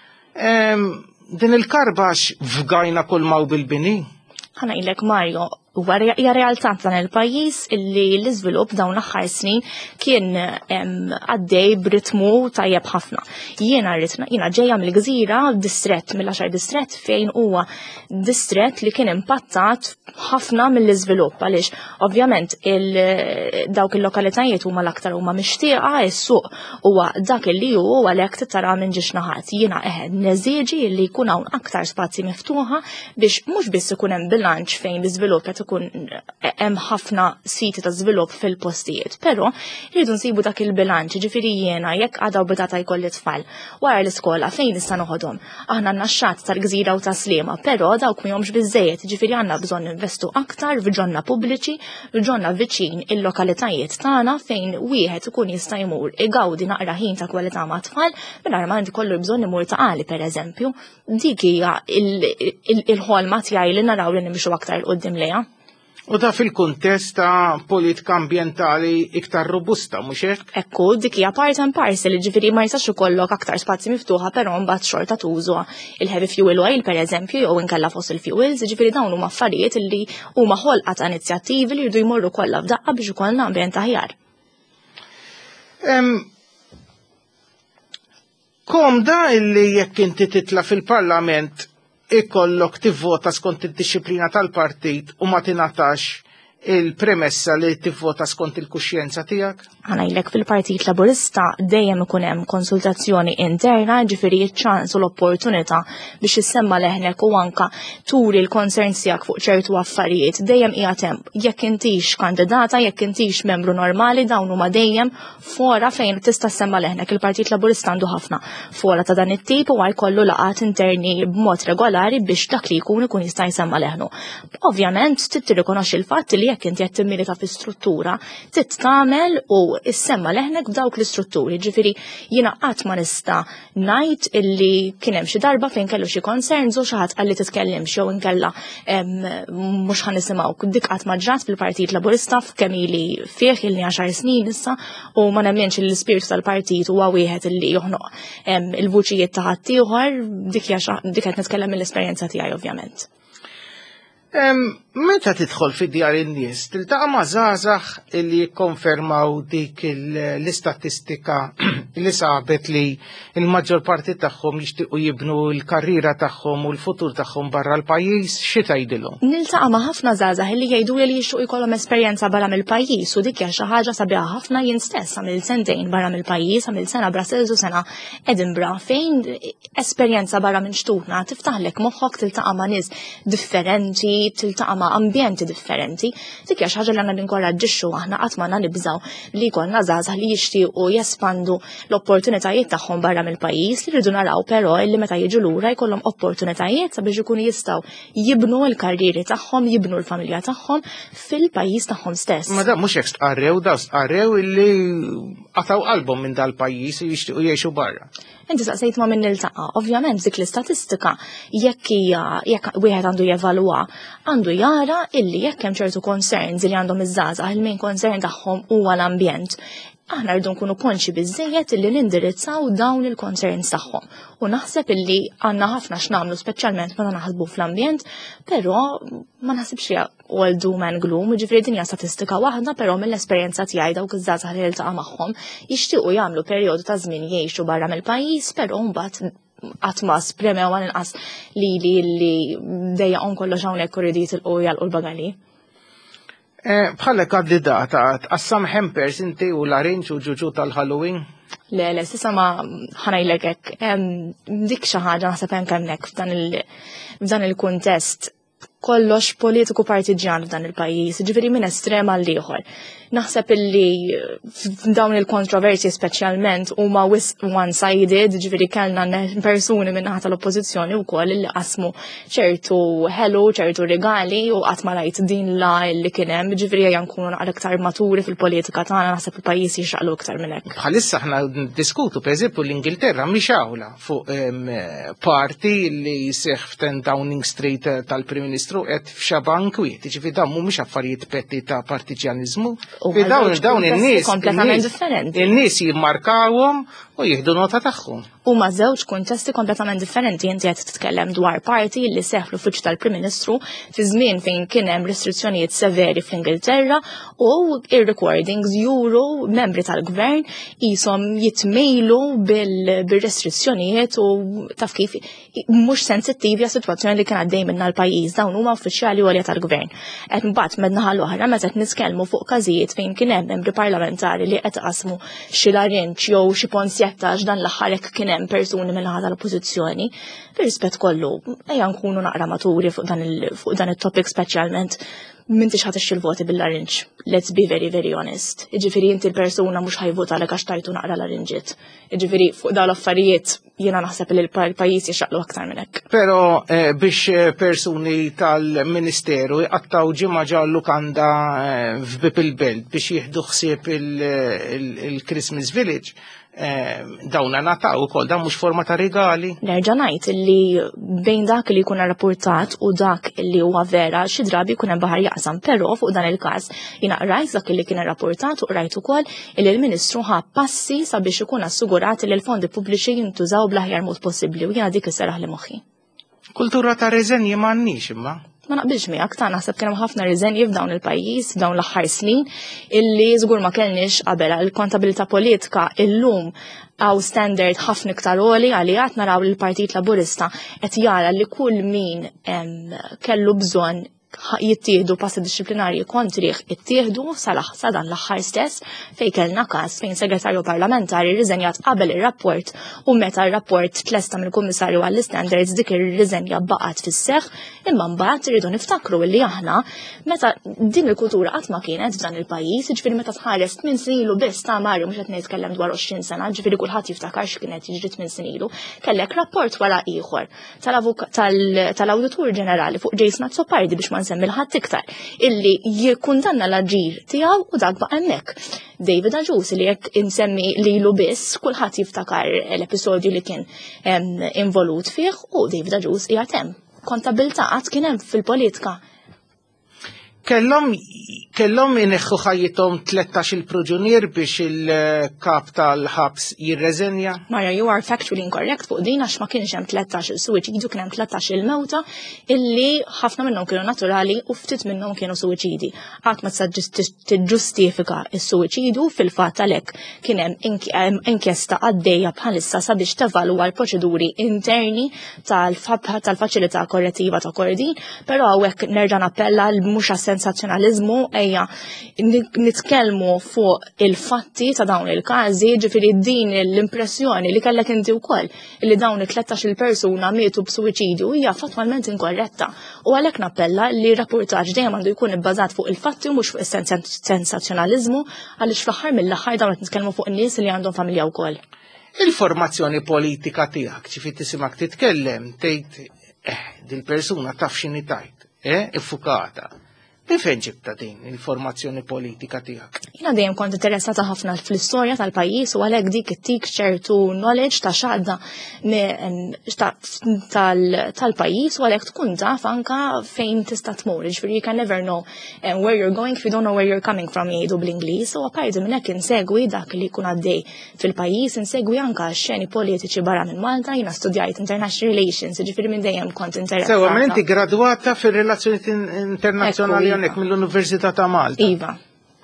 Speaker 2: Din il-karba x'fgajna kull maw bil-bini?
Speaker 15: Ħanajlek Mario, hija realtà dan il-pajjiż illi l-iżvilupp dawn l-aħħar snin kien għaddej b'ritmu tajjeb ħafna. Jiena ritna jiena ġejja mill-Gżira distrett mill-għaxar distrett fejn huwa distrett li kien impattat ħafna mill-iżvilupp għaliex ovvjament dawk il-lokalitajiet huma l-aktar huma mixtieqa is-suq huwa dak li hu għalhekk titara minn ġiex naħat. Jiena eħed neżieġi li jkun hawn aktar spazji miftuħa biex mhux biss ikun hemm bilanċ fejn l-iżvilupp qed ikun hemm ħafna siti ta' żvilupp fil-postijiet, però rridu nsibu dak il-bilanċ, ġifieri jiena jekk għadha u bitata jkolli tfal wara l-iskola fejn nista' noħodhom. Aħna għandna x-xatt tal-Gżira u ta' Sliema, però dawk mihomx biżejjed, ġifieri għandna bżonn investu aktar f'ġonna pubbliċi, f'ġonna viċin il-lokalitajiet tagħna fejn wieħed ikun jista' jmur igawdi naqra ħin ta' kwalità ma' tfal mingħajr ma jkollu bżonn imur ta' qali pereżempju. Dik hija il-ħolma tiegħi li naraw li nimxu aktar il-qudiem lejha.
Speaker 2: U da fil-kuntest ta' politika ambjentali iktar robusta, mhux hekk?
Speaker 15: Ekku, dik hija part and parcel, ġifieri ma jistax ikollok aktar spazji miftuħa però mbagħad xorta tużu il-heavy fuel oil pereżempju jew inkella fossil fuels, ġifieri dawn huma affarijiet li huma ħolqa ta' inizjattivi li jridu jmorru kollha f'daqqa biex ikollna ambjent aħjar.
Speaker 2: Komda illi jekk inti titla' fil-Parlament ikollok tivvota skont id-disciplina tal-partit u ma tingħatax il-premessa li tivvota skont il-kuxjenza tiegħek?
Speaker 15: Għanajlek fil-Partit Laburista dejjem ikun hemm konsultazzjoni interna, ġifieri ċ-ċans u l-opportunità biex issemma leħnek u anka turi l-konsern tiegħek fuq ċertu affarijiet. Dejjem qiegħed hemm jekk intix kandidata, jekk intix membru normali, dawn huma dejjem fora fejn tista' semma leħnek. Il-Partit Laburista għandu ħafna fora ta' dan it-tip u jkollu laqat interni b'mod regolari biex dak li jkun ikun jista' jsemma leħnu. Ovvjament trid tirrikonoxxi l-fatt li jekk inti qed timmilita fi struttura, trid tagħmel u issemma leħnek b'dawk l-istrutturi. Ġifieri jiena qatt ma nista' ngħid illi kien hemm xi darba fejn kellu xi concerns u xi ħadd qalli titkellem xew inkella mhux ħanisimgħu. Dik qatt ma ġrat fil-Partit Laburista f'kemm ili fih ilni għaxar snin issa u ma nemmenx li l-ispirtu tal-partit huwa wieħed illi joħnoq il-vuċijiet ta' ħadd ieħor, dik qed nitkellem mill-esperjenza tiegħi ovvjament.
Speaker 2: Meta tidħol fid-djar in-nies, tiltaqa' ma' żgħażagħ li jikkonfermaw dik l-istatistika li sabet li l-maġġor parti tagħhom jixtiequ jibnu l-karriera tagħhom u l-futur tagħhom barra l-pajjiż, xi tgħidilhom?
Speaker 15: Niltaqa' ma' ħafna żgħażagħ li jgħiduli li jixtiequ jkollhom esperjenza barra mill-pajjiż u dik hija xi ħaġa sabiħa ħafna. Jien stess għamilt sentejn barra mill-pajjiż, għamilt sena Brussels u sena Edinburgh fejn esperjenza barra minn xtutna tiftaħlek moħħok, tiltaqa' ma' nies differenti, tiltaqa' ma' ambjenti differenti. Dik hija xi ħaġa li għandna ninkoraġġixxu aħna qatt ma nibżgħu li jkollna żgħażagħ li jixtiequ jespandu l-opportunitajiet tagħhom barra mill-pajjiż, li rridu naraw però li meta jiġu lura jkollhom opportunitajiet sabiex ikunu jistgħu jibnu l-karrieri tagħhom, jibnu l-familja tagħhom fil-pajjiż tagħhom stess.
Speaker 2: Ma da mhux hekk stqarrew, daw stqarrew illi qataw qalbhom minn dal-pajjiż u jixtiequ jgħixu barra.
Speaker 15: Inti saqsejt ma' minn niltaqa', ovvjament dik l-istatistika jekk hija jekk wieħed għandu jevalwa, għandu jara illi jekk hemm ċertu concerns li għandhom iż-żgħażagħ il-main concern tagħhom huwa l-ambjent. Aħna rridu nkunu konxi biżejjed illi nindirizzaw dawn il-concerns tagħhom. U naħseb illi għandna ħafna x'nagħmlu speċjalment meta naħsbu fl-ambjent, però ma naħsibx hija all doom and gloom, ġifieri din hija statistika waħda, però mill-esperjenza tiegħi dawk iż-żgħażagħ li niltaqa' magħhom jixtiequ jagħmlu perjodu ta' żmien jgħixu barra mill-pajjiż, però mbagħad qatt ma spremew għal inqas li li li dejjaqhom kollox hawnhekk iridu jitilqu jgħalqu l-bagali.
Speaker 2: Bħala kandidata tqassam hampers inti u l-arinġ u ġuġu tal-Halloween?
Speaker 15: Le, le, sissa ma ħanajlek hekk. Dik xi ħaġa naħseb hemm hemmhekk f'dan il-kuntest kollox politiku partiġjan f'dan il-pajjiż, ġifieri minn estrem għal ieħor. Naħseb illi f'dawn il-kontroversji speċjalment huma one-sided, ġifieri kellna persuni minn naħa tal-oppożizzjoni wkoll li qasmu ċertu ħelu, ċertu regali u qatt ma rajt din la li kien hemm, ġifieri ejja nkunu naqra iktar maturi fil-politika tagħna, naħseb il-pajjiż jixraqlu iktar minn hekk.
Speaker 2: Bħalissa aħna ndiskutu pereżempju l-Ingilterra mhix hawnla fuq parti li jseħħ f'ten Downing Street tal-Prim Ministru qed f'xabank wiet, ġifieri dawn mhumiex affarijiet petti ta' partiġjanizmu. Dawn in-nies
Speaker 15: kompletament differenti.
Speaker 2: Il-nies jimmarkawhom u jieħdu nota tagħhom.
Speaker 15: Huma żewġ kuntesti kompletament differenti. Inti qed titkellem dwar parti li seħħ fl-uffiċċju tal-Prim Ministru fi żmien fejn kien hemm restrizzjonijiet severi fl-Ingilterra u ir-recordings juru membri tal-gvern qishom jitmejlu bil-restrizzjonijiet u taf kif mhux sensittivi għas sitwazzjoni li kien għaddej minnha l-pajjiż. Dawn huma uffiċjali għolja tal-gvern. Qed mbagħad mednaħa l-oħra meta qed nitkellmu fuq każijiet fejn kien hemm membri parlamentari li qed qasmu xi larinċ jew xi ponsjettax dan l-aħħar hekk kien hemm persuni mill-ħadd tal-oppożizzjoni. Bir-rispett kollu, ejja nkunu naqra maturi fuq dan it-topic speċjalment m'intix ħadd il-voti bil-larinċ. Let's be very very honest. Jiġifieri inti l-persuna mhux ħajvota għalek għax tajtu naqra larinġiet. Jiġifieri fuq dawn l-affarijiet jiena naħseb li l-pajjiż jixaqlu aktar minn hekk.
Speaker 2: Però biex persuni tal-Ministeru jqattaw ġimgħa ġew lukanda f'Bib il-Belt biex jieħdu ħsieb il-Christmas Village, dawna nataw ukoll dan mhux forma ta' regali.
Speaker 15: Nerġa' ngħid li bejn dak li jkun rapportat u dak li huwa vera xi drabi jkun hemm baħar jaqsam, però fuq dan il-każ jiena rajt dak li kien irrapportat u rajt ukoll li l-Ministru ħa passi sabiex ikun assigurati li l-fondi pubbliċi jintużaw bl-aħjar mod possibbli u jiena dik isserraħ li moħħi.
Speaker 2: Kultura ta' reżenji m'għandniex imma.
Speaker 15: Ma naqbilx miegħek ta' naħseb kien hemm ħafna riżenji f'dawn il-pajjiż f'dawn l-aħħar snin illi żgur ma kellniex qabel il-kontabilità politika illum għaw standard ħafna iktar għoli għalijat naraw li l-Partit Laburista qed jara li kull min kellu bżonn jittieħdu passi disciplinarji kontrih ittieħdu sa dan l-aħħar stess fejn kellna każ fejn segretarju parlamentari rriżenjat qabel ir-rapport u meta r-rapport tlesta mill-Kummissarju għall-Standards dik ir-riżenja baqgħet fis-seħħ imma mbagħad irridu niftakru li aħna meta din il-kultura qatt ma kienet f'dan il-pajjiż, jiġifieri meta tħares tmien snin ilu biss ta' Mario mhux qed nitkellem dwar għoxrin sena, ġifieri kulħadd jiftakar x'kienet jiġri tmien snin ilu, kellek rapport wara ieħor tal-Awditur Ġenerali fuq Jason Azzopardi biex ma nsemmi l-ħadd iktar illi jikkundanna l-aġir tiegħu u dak baqa' hemmhekk. David Aġus li jekk insemmi lilu biss kulħadd jiftakar l-episodju li kien involut fih u David Aġus qiegħed hemm. Kontabilta qatt kien hemm fil-politika.
Speaker 2: Kellhom kellhom ineħħu ħajjithom tlettax il-proġunier biex il-kap tal-ħabs jirreżenja?
Speaker 15: Mara, you are factually incorrect fuq din għax ma kienx hemm tlettax il-suwiċidu kien hemm tlettax il-mewta illi ħafna minnhom kienu naturali u ftit minnhom kienu suwiċidi. Qatt ma tiġġustifika s-suwiċidu fil-fatt għalhekk kien hemm inkjesta għaddejja bħalissa sabiex tevalwa l-proċeduri interni tal-faċilità korrettiva ta' Kordin, però hawnhekk nerġa' nappella l mhux sensazzjonaliżmu ejja nitkellmu fuq il-fatti ta' dawn il-każi, ġifieri din l-impressjoni li kellek inti wkoll li dawn it-tlettax il-persuna mietu b'suwiċidju hija fatwalment inkorretta. U għalhekk nappella li rapportaġġ dejjem għandu jkun ibbażat fuq il-fatti u mhux fuq is-sensazzjonaliżmu għaliex fl-aħħar mill-aħħar dawn qed nitkellmu fuq in-nies li għandhom familja wkoll.
Speaker 2: Il-formazzjoni politika tiegħek ġifieri tisimak titkellem tgħid eh din persuna taf x'inhi tajt, eh iffukata. Fejn ġibta din il-formazzjoni politika tiegħek?
Speaker 15: Jiena dejjem kont interessata ħafna fl-istorja tal-pajjiż u għalhekk dik ittik ċertu knowledge ta' xagħda tal-pajjiż u għalhekk tkun taf anke fejn tista' tmur. Ġifieri you can never know where you're going if you don't know where you're coming from jgħidu bl-Ingliż. U apparti minn hekk insegwi dak li jkun għaddej fil-pajjiż, insegwi anke x-xeni politiċi barra minn Malta, jiena studjajt international relations, ġifieri minn dejjem kont interessata.
Speaker 2: Sewa, minn inti gradwata fir-relazzjonijiet internazzjonali mill-Università ta' Malta.
Speaker 15: Iva.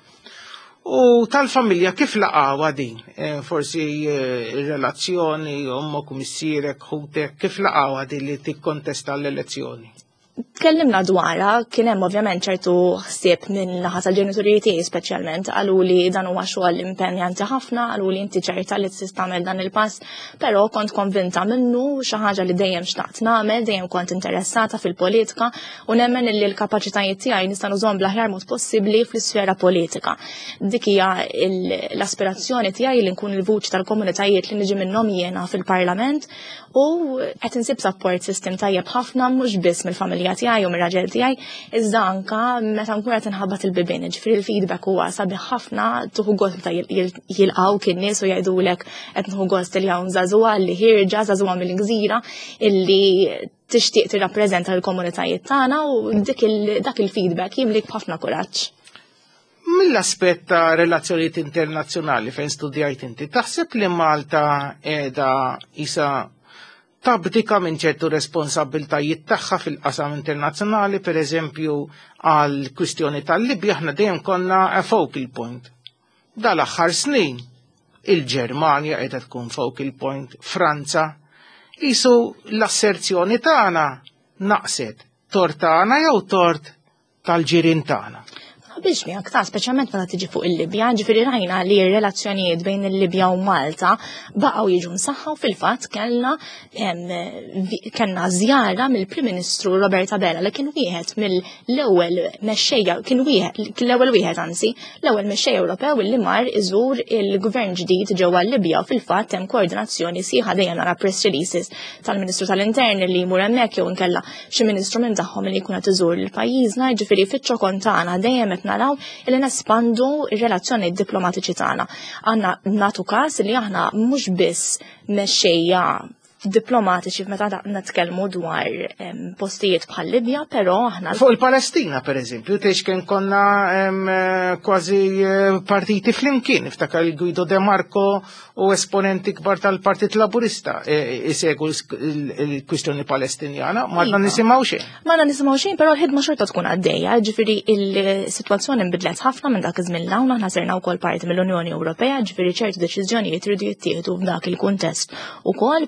Speaker 2: U tal-familja kif laqgħuha din? Forsi ir-relazzjoni ommok u missierek ħutek kif laqgħuha din li tikkontesta l-elezzjoni?
Speaker 15: Tkellimna dwarha, kien hemm ovvjament ċertu ħsieb minn naħa tal-ġenituri tiegħi speċjalment, qalu li dan huwa xogħol impenjanti ħafna, qalu li inti ċerta li tista' tagħmel dan il-pass, però kont konvinta minnu xi ħaġa li dejjem xtaqt nagħmel, dejjem kont interessata fil-politika u nemmen li l-kapaċitajiet tiegħi nista' nużhom bl-aħjar mod possibbli fl-isfera politika. Dik hija l-aspirazzjoni tiegħi li nkun il-vuċi tal-komunitajiet li niġi minnhom jiena fil-Parlament u qed insib support system tajjeb ħafna mhux biss mill-familja tiegħi u mir-raġel tiegħi, iżda anke meta nkun qed inħabbat il-bibien, ġifieri il-feedback huwa sabiħ ħafna tuħu gost meta jilqgħu nies u jgħidulek qed nieħu gost li hawn żagħżugħa li ħirġa żagħżugħa mill-Gżira illi tixtieq tirrappreżenta l-komunitajiet tagħna u dak il-feedback jimlik b'ħafna kuraġġ.
Speaker 2: Mill-aspett ta' relazzjonijiet internazzjonali fejn studjajt inti, taħseb li Malta qiegħda isa tabdika minn ċertu responsabiltajiet tagħha fil-qasam internazzjonali, pereżempju għal kwistjoni tal-Libja aħna dejjem konna a focal point. Dal-aħħar snin il-Ġermanja qiegħda tkun focal point, Franza, isu l-asserzjoni tagħna naqset tort tagħna jew tort tal-ġirien tagħna.
Speaker 15: Biex mi aktar, speċjalment meta tiġi fuq il-Libja, ġifieri rajna li r-relazzjonijiet bejn il-Libja u Malta baqgħu jiġu msaħħa u fil-fatt kellna kellna żjara mill-Prim Ministru Roberta Bella li kien wieħed mill-ewwel mexxejja kien wieħed l-ewwel wieħed anzi l-ewwel mexxejja Ewropew li mar iżur il-gvern ġdid ġewwa l-Libja u fil-fatt hemm koordinazzjoni sieħa dejjem nara press releases tal-Ministru tal-Intern li jmur hemmhekk jew inkella xi ministru minn tagħhom li jkun qed iżur il-pajjiżna, ġifieri fiċ-ċokon tagħna dejjem qed naraw illi nespandu ir-relazzjoni diplomatiċi tagħna. Għandna nagħtu każ li aħna mhux biss mexxejja diplomatiċi meta nitkellmu dwar postijiet bħal Libja, però aħna
Speaker 2: fuq il-Palestina pereżempju tgħix kien konna kważi partiti flimkien, iftakar il-Guido De Marco u esponenti kbar tal-Partit Laburista isegwu l-kwistjoni Palestinjana, ma għandna nisimgħu xejn.
Speaker 15: Ma għandna nisimgħu xejn, però l-ħidma xorta tkun għaddejja, ġifieri il-sitwazzjoni nbidlet ħafna minn dak iż-żmien hawn aħna serna wkoll parti mill-Unjoni Ewropea, ġifieri ċertu deċiżjonijiet iridu jittieħdu f'dak il-kuntest ukoll, però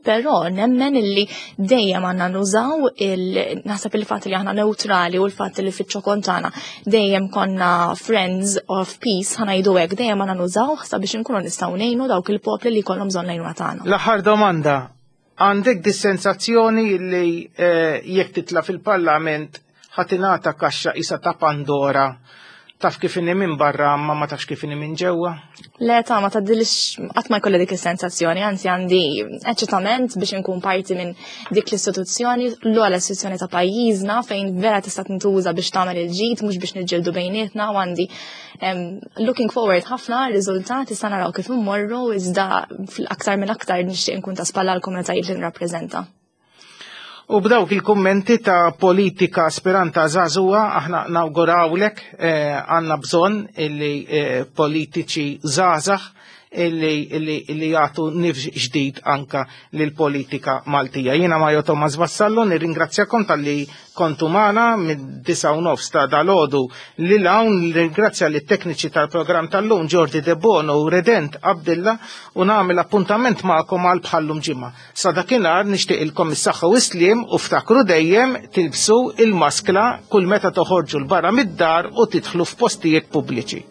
Speaker 15: nemmen illi dejjem għandna nużaw il naħseb il-fatt li aħna neutrali u l-fatt li fiċ-ċokontana dejjem konna friends of peace ħanajdu hekk dejjem għandna nużaw sabiex inkunu nistgħu ngħinu dawk il-popli li jkollhom bżonn lejn tagħna.
Speaker 2: L-aħħar domanda, għandek dis-sensazzjoni li jekk titla' fil-Parlament ħatinata kaxxa isa ta' Pandora taf kif inni minn barra ma ma tafx kif inni minn ġewwa?
Speaker 15: Le ta' ma tgħaddilx qatt ma jkollha dik is-sensazzjoni, anzi għandi eċċitament biex inkun parti minn dik l-istituzzjoni, l-ogħla istituzzjoni ta' pajjiżna fejn vera tista' tintuża biex tagħmel il-ġid mhux biex niġġieldu bejnietna u għandi looking forward ħafna riżultati sa naraw kif immorru iżda aktar minn aktar nixtieq nkun ta' spalla l-komunitajiet li nirrappreżenta.
Speaker 2: U b'dawk il-kummenti ta' politika aspiranta żagħżugħa aħna nawgurawlek għandna bżonn illi politiċi żgħażagħ illi jagħtu nifx ġdid anka lil politika Maltija. Jiena Mario Thomas Vassallo nirringrazzjakom tal-li kontu magħna mid-disa u nofs ta' dalgħodu lil hawn, nirringrazzja lit tekniċi tal-programm tal-lum Jordi De Bono u Redent Abdilla u nagħmel appuntament magħkom għal bħallum ġimgħa. Sa dakinhar nixtieqilkom is-saħħa u s-sliem u ftakru dejjem tilbsu il-maskla kull meta toħorġu l barra mid-dar u tidħlu f'postijiet pubbliċi.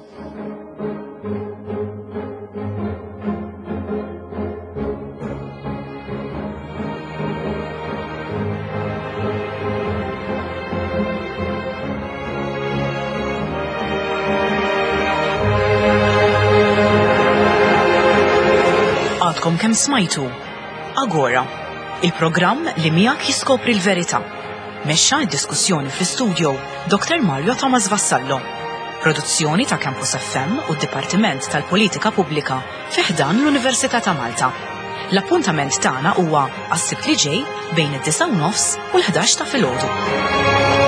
Speaker 1: Għadkom kemm smajtu Agora, il-programm li miegħek jiskopri l-verità. Mexxa d-diskussjoni fl-istudio doktor Mario Thomas Vassallo. Produzzjoni ta' Campus F M u d-Dipartiment tal-Politika Pubblika fi ħdan l-Università ta' Malta. L-appuntament tagħna huwa għas-sibt li ġej bejn id-disa' u nofs u l-ħdax ta' filgħodu.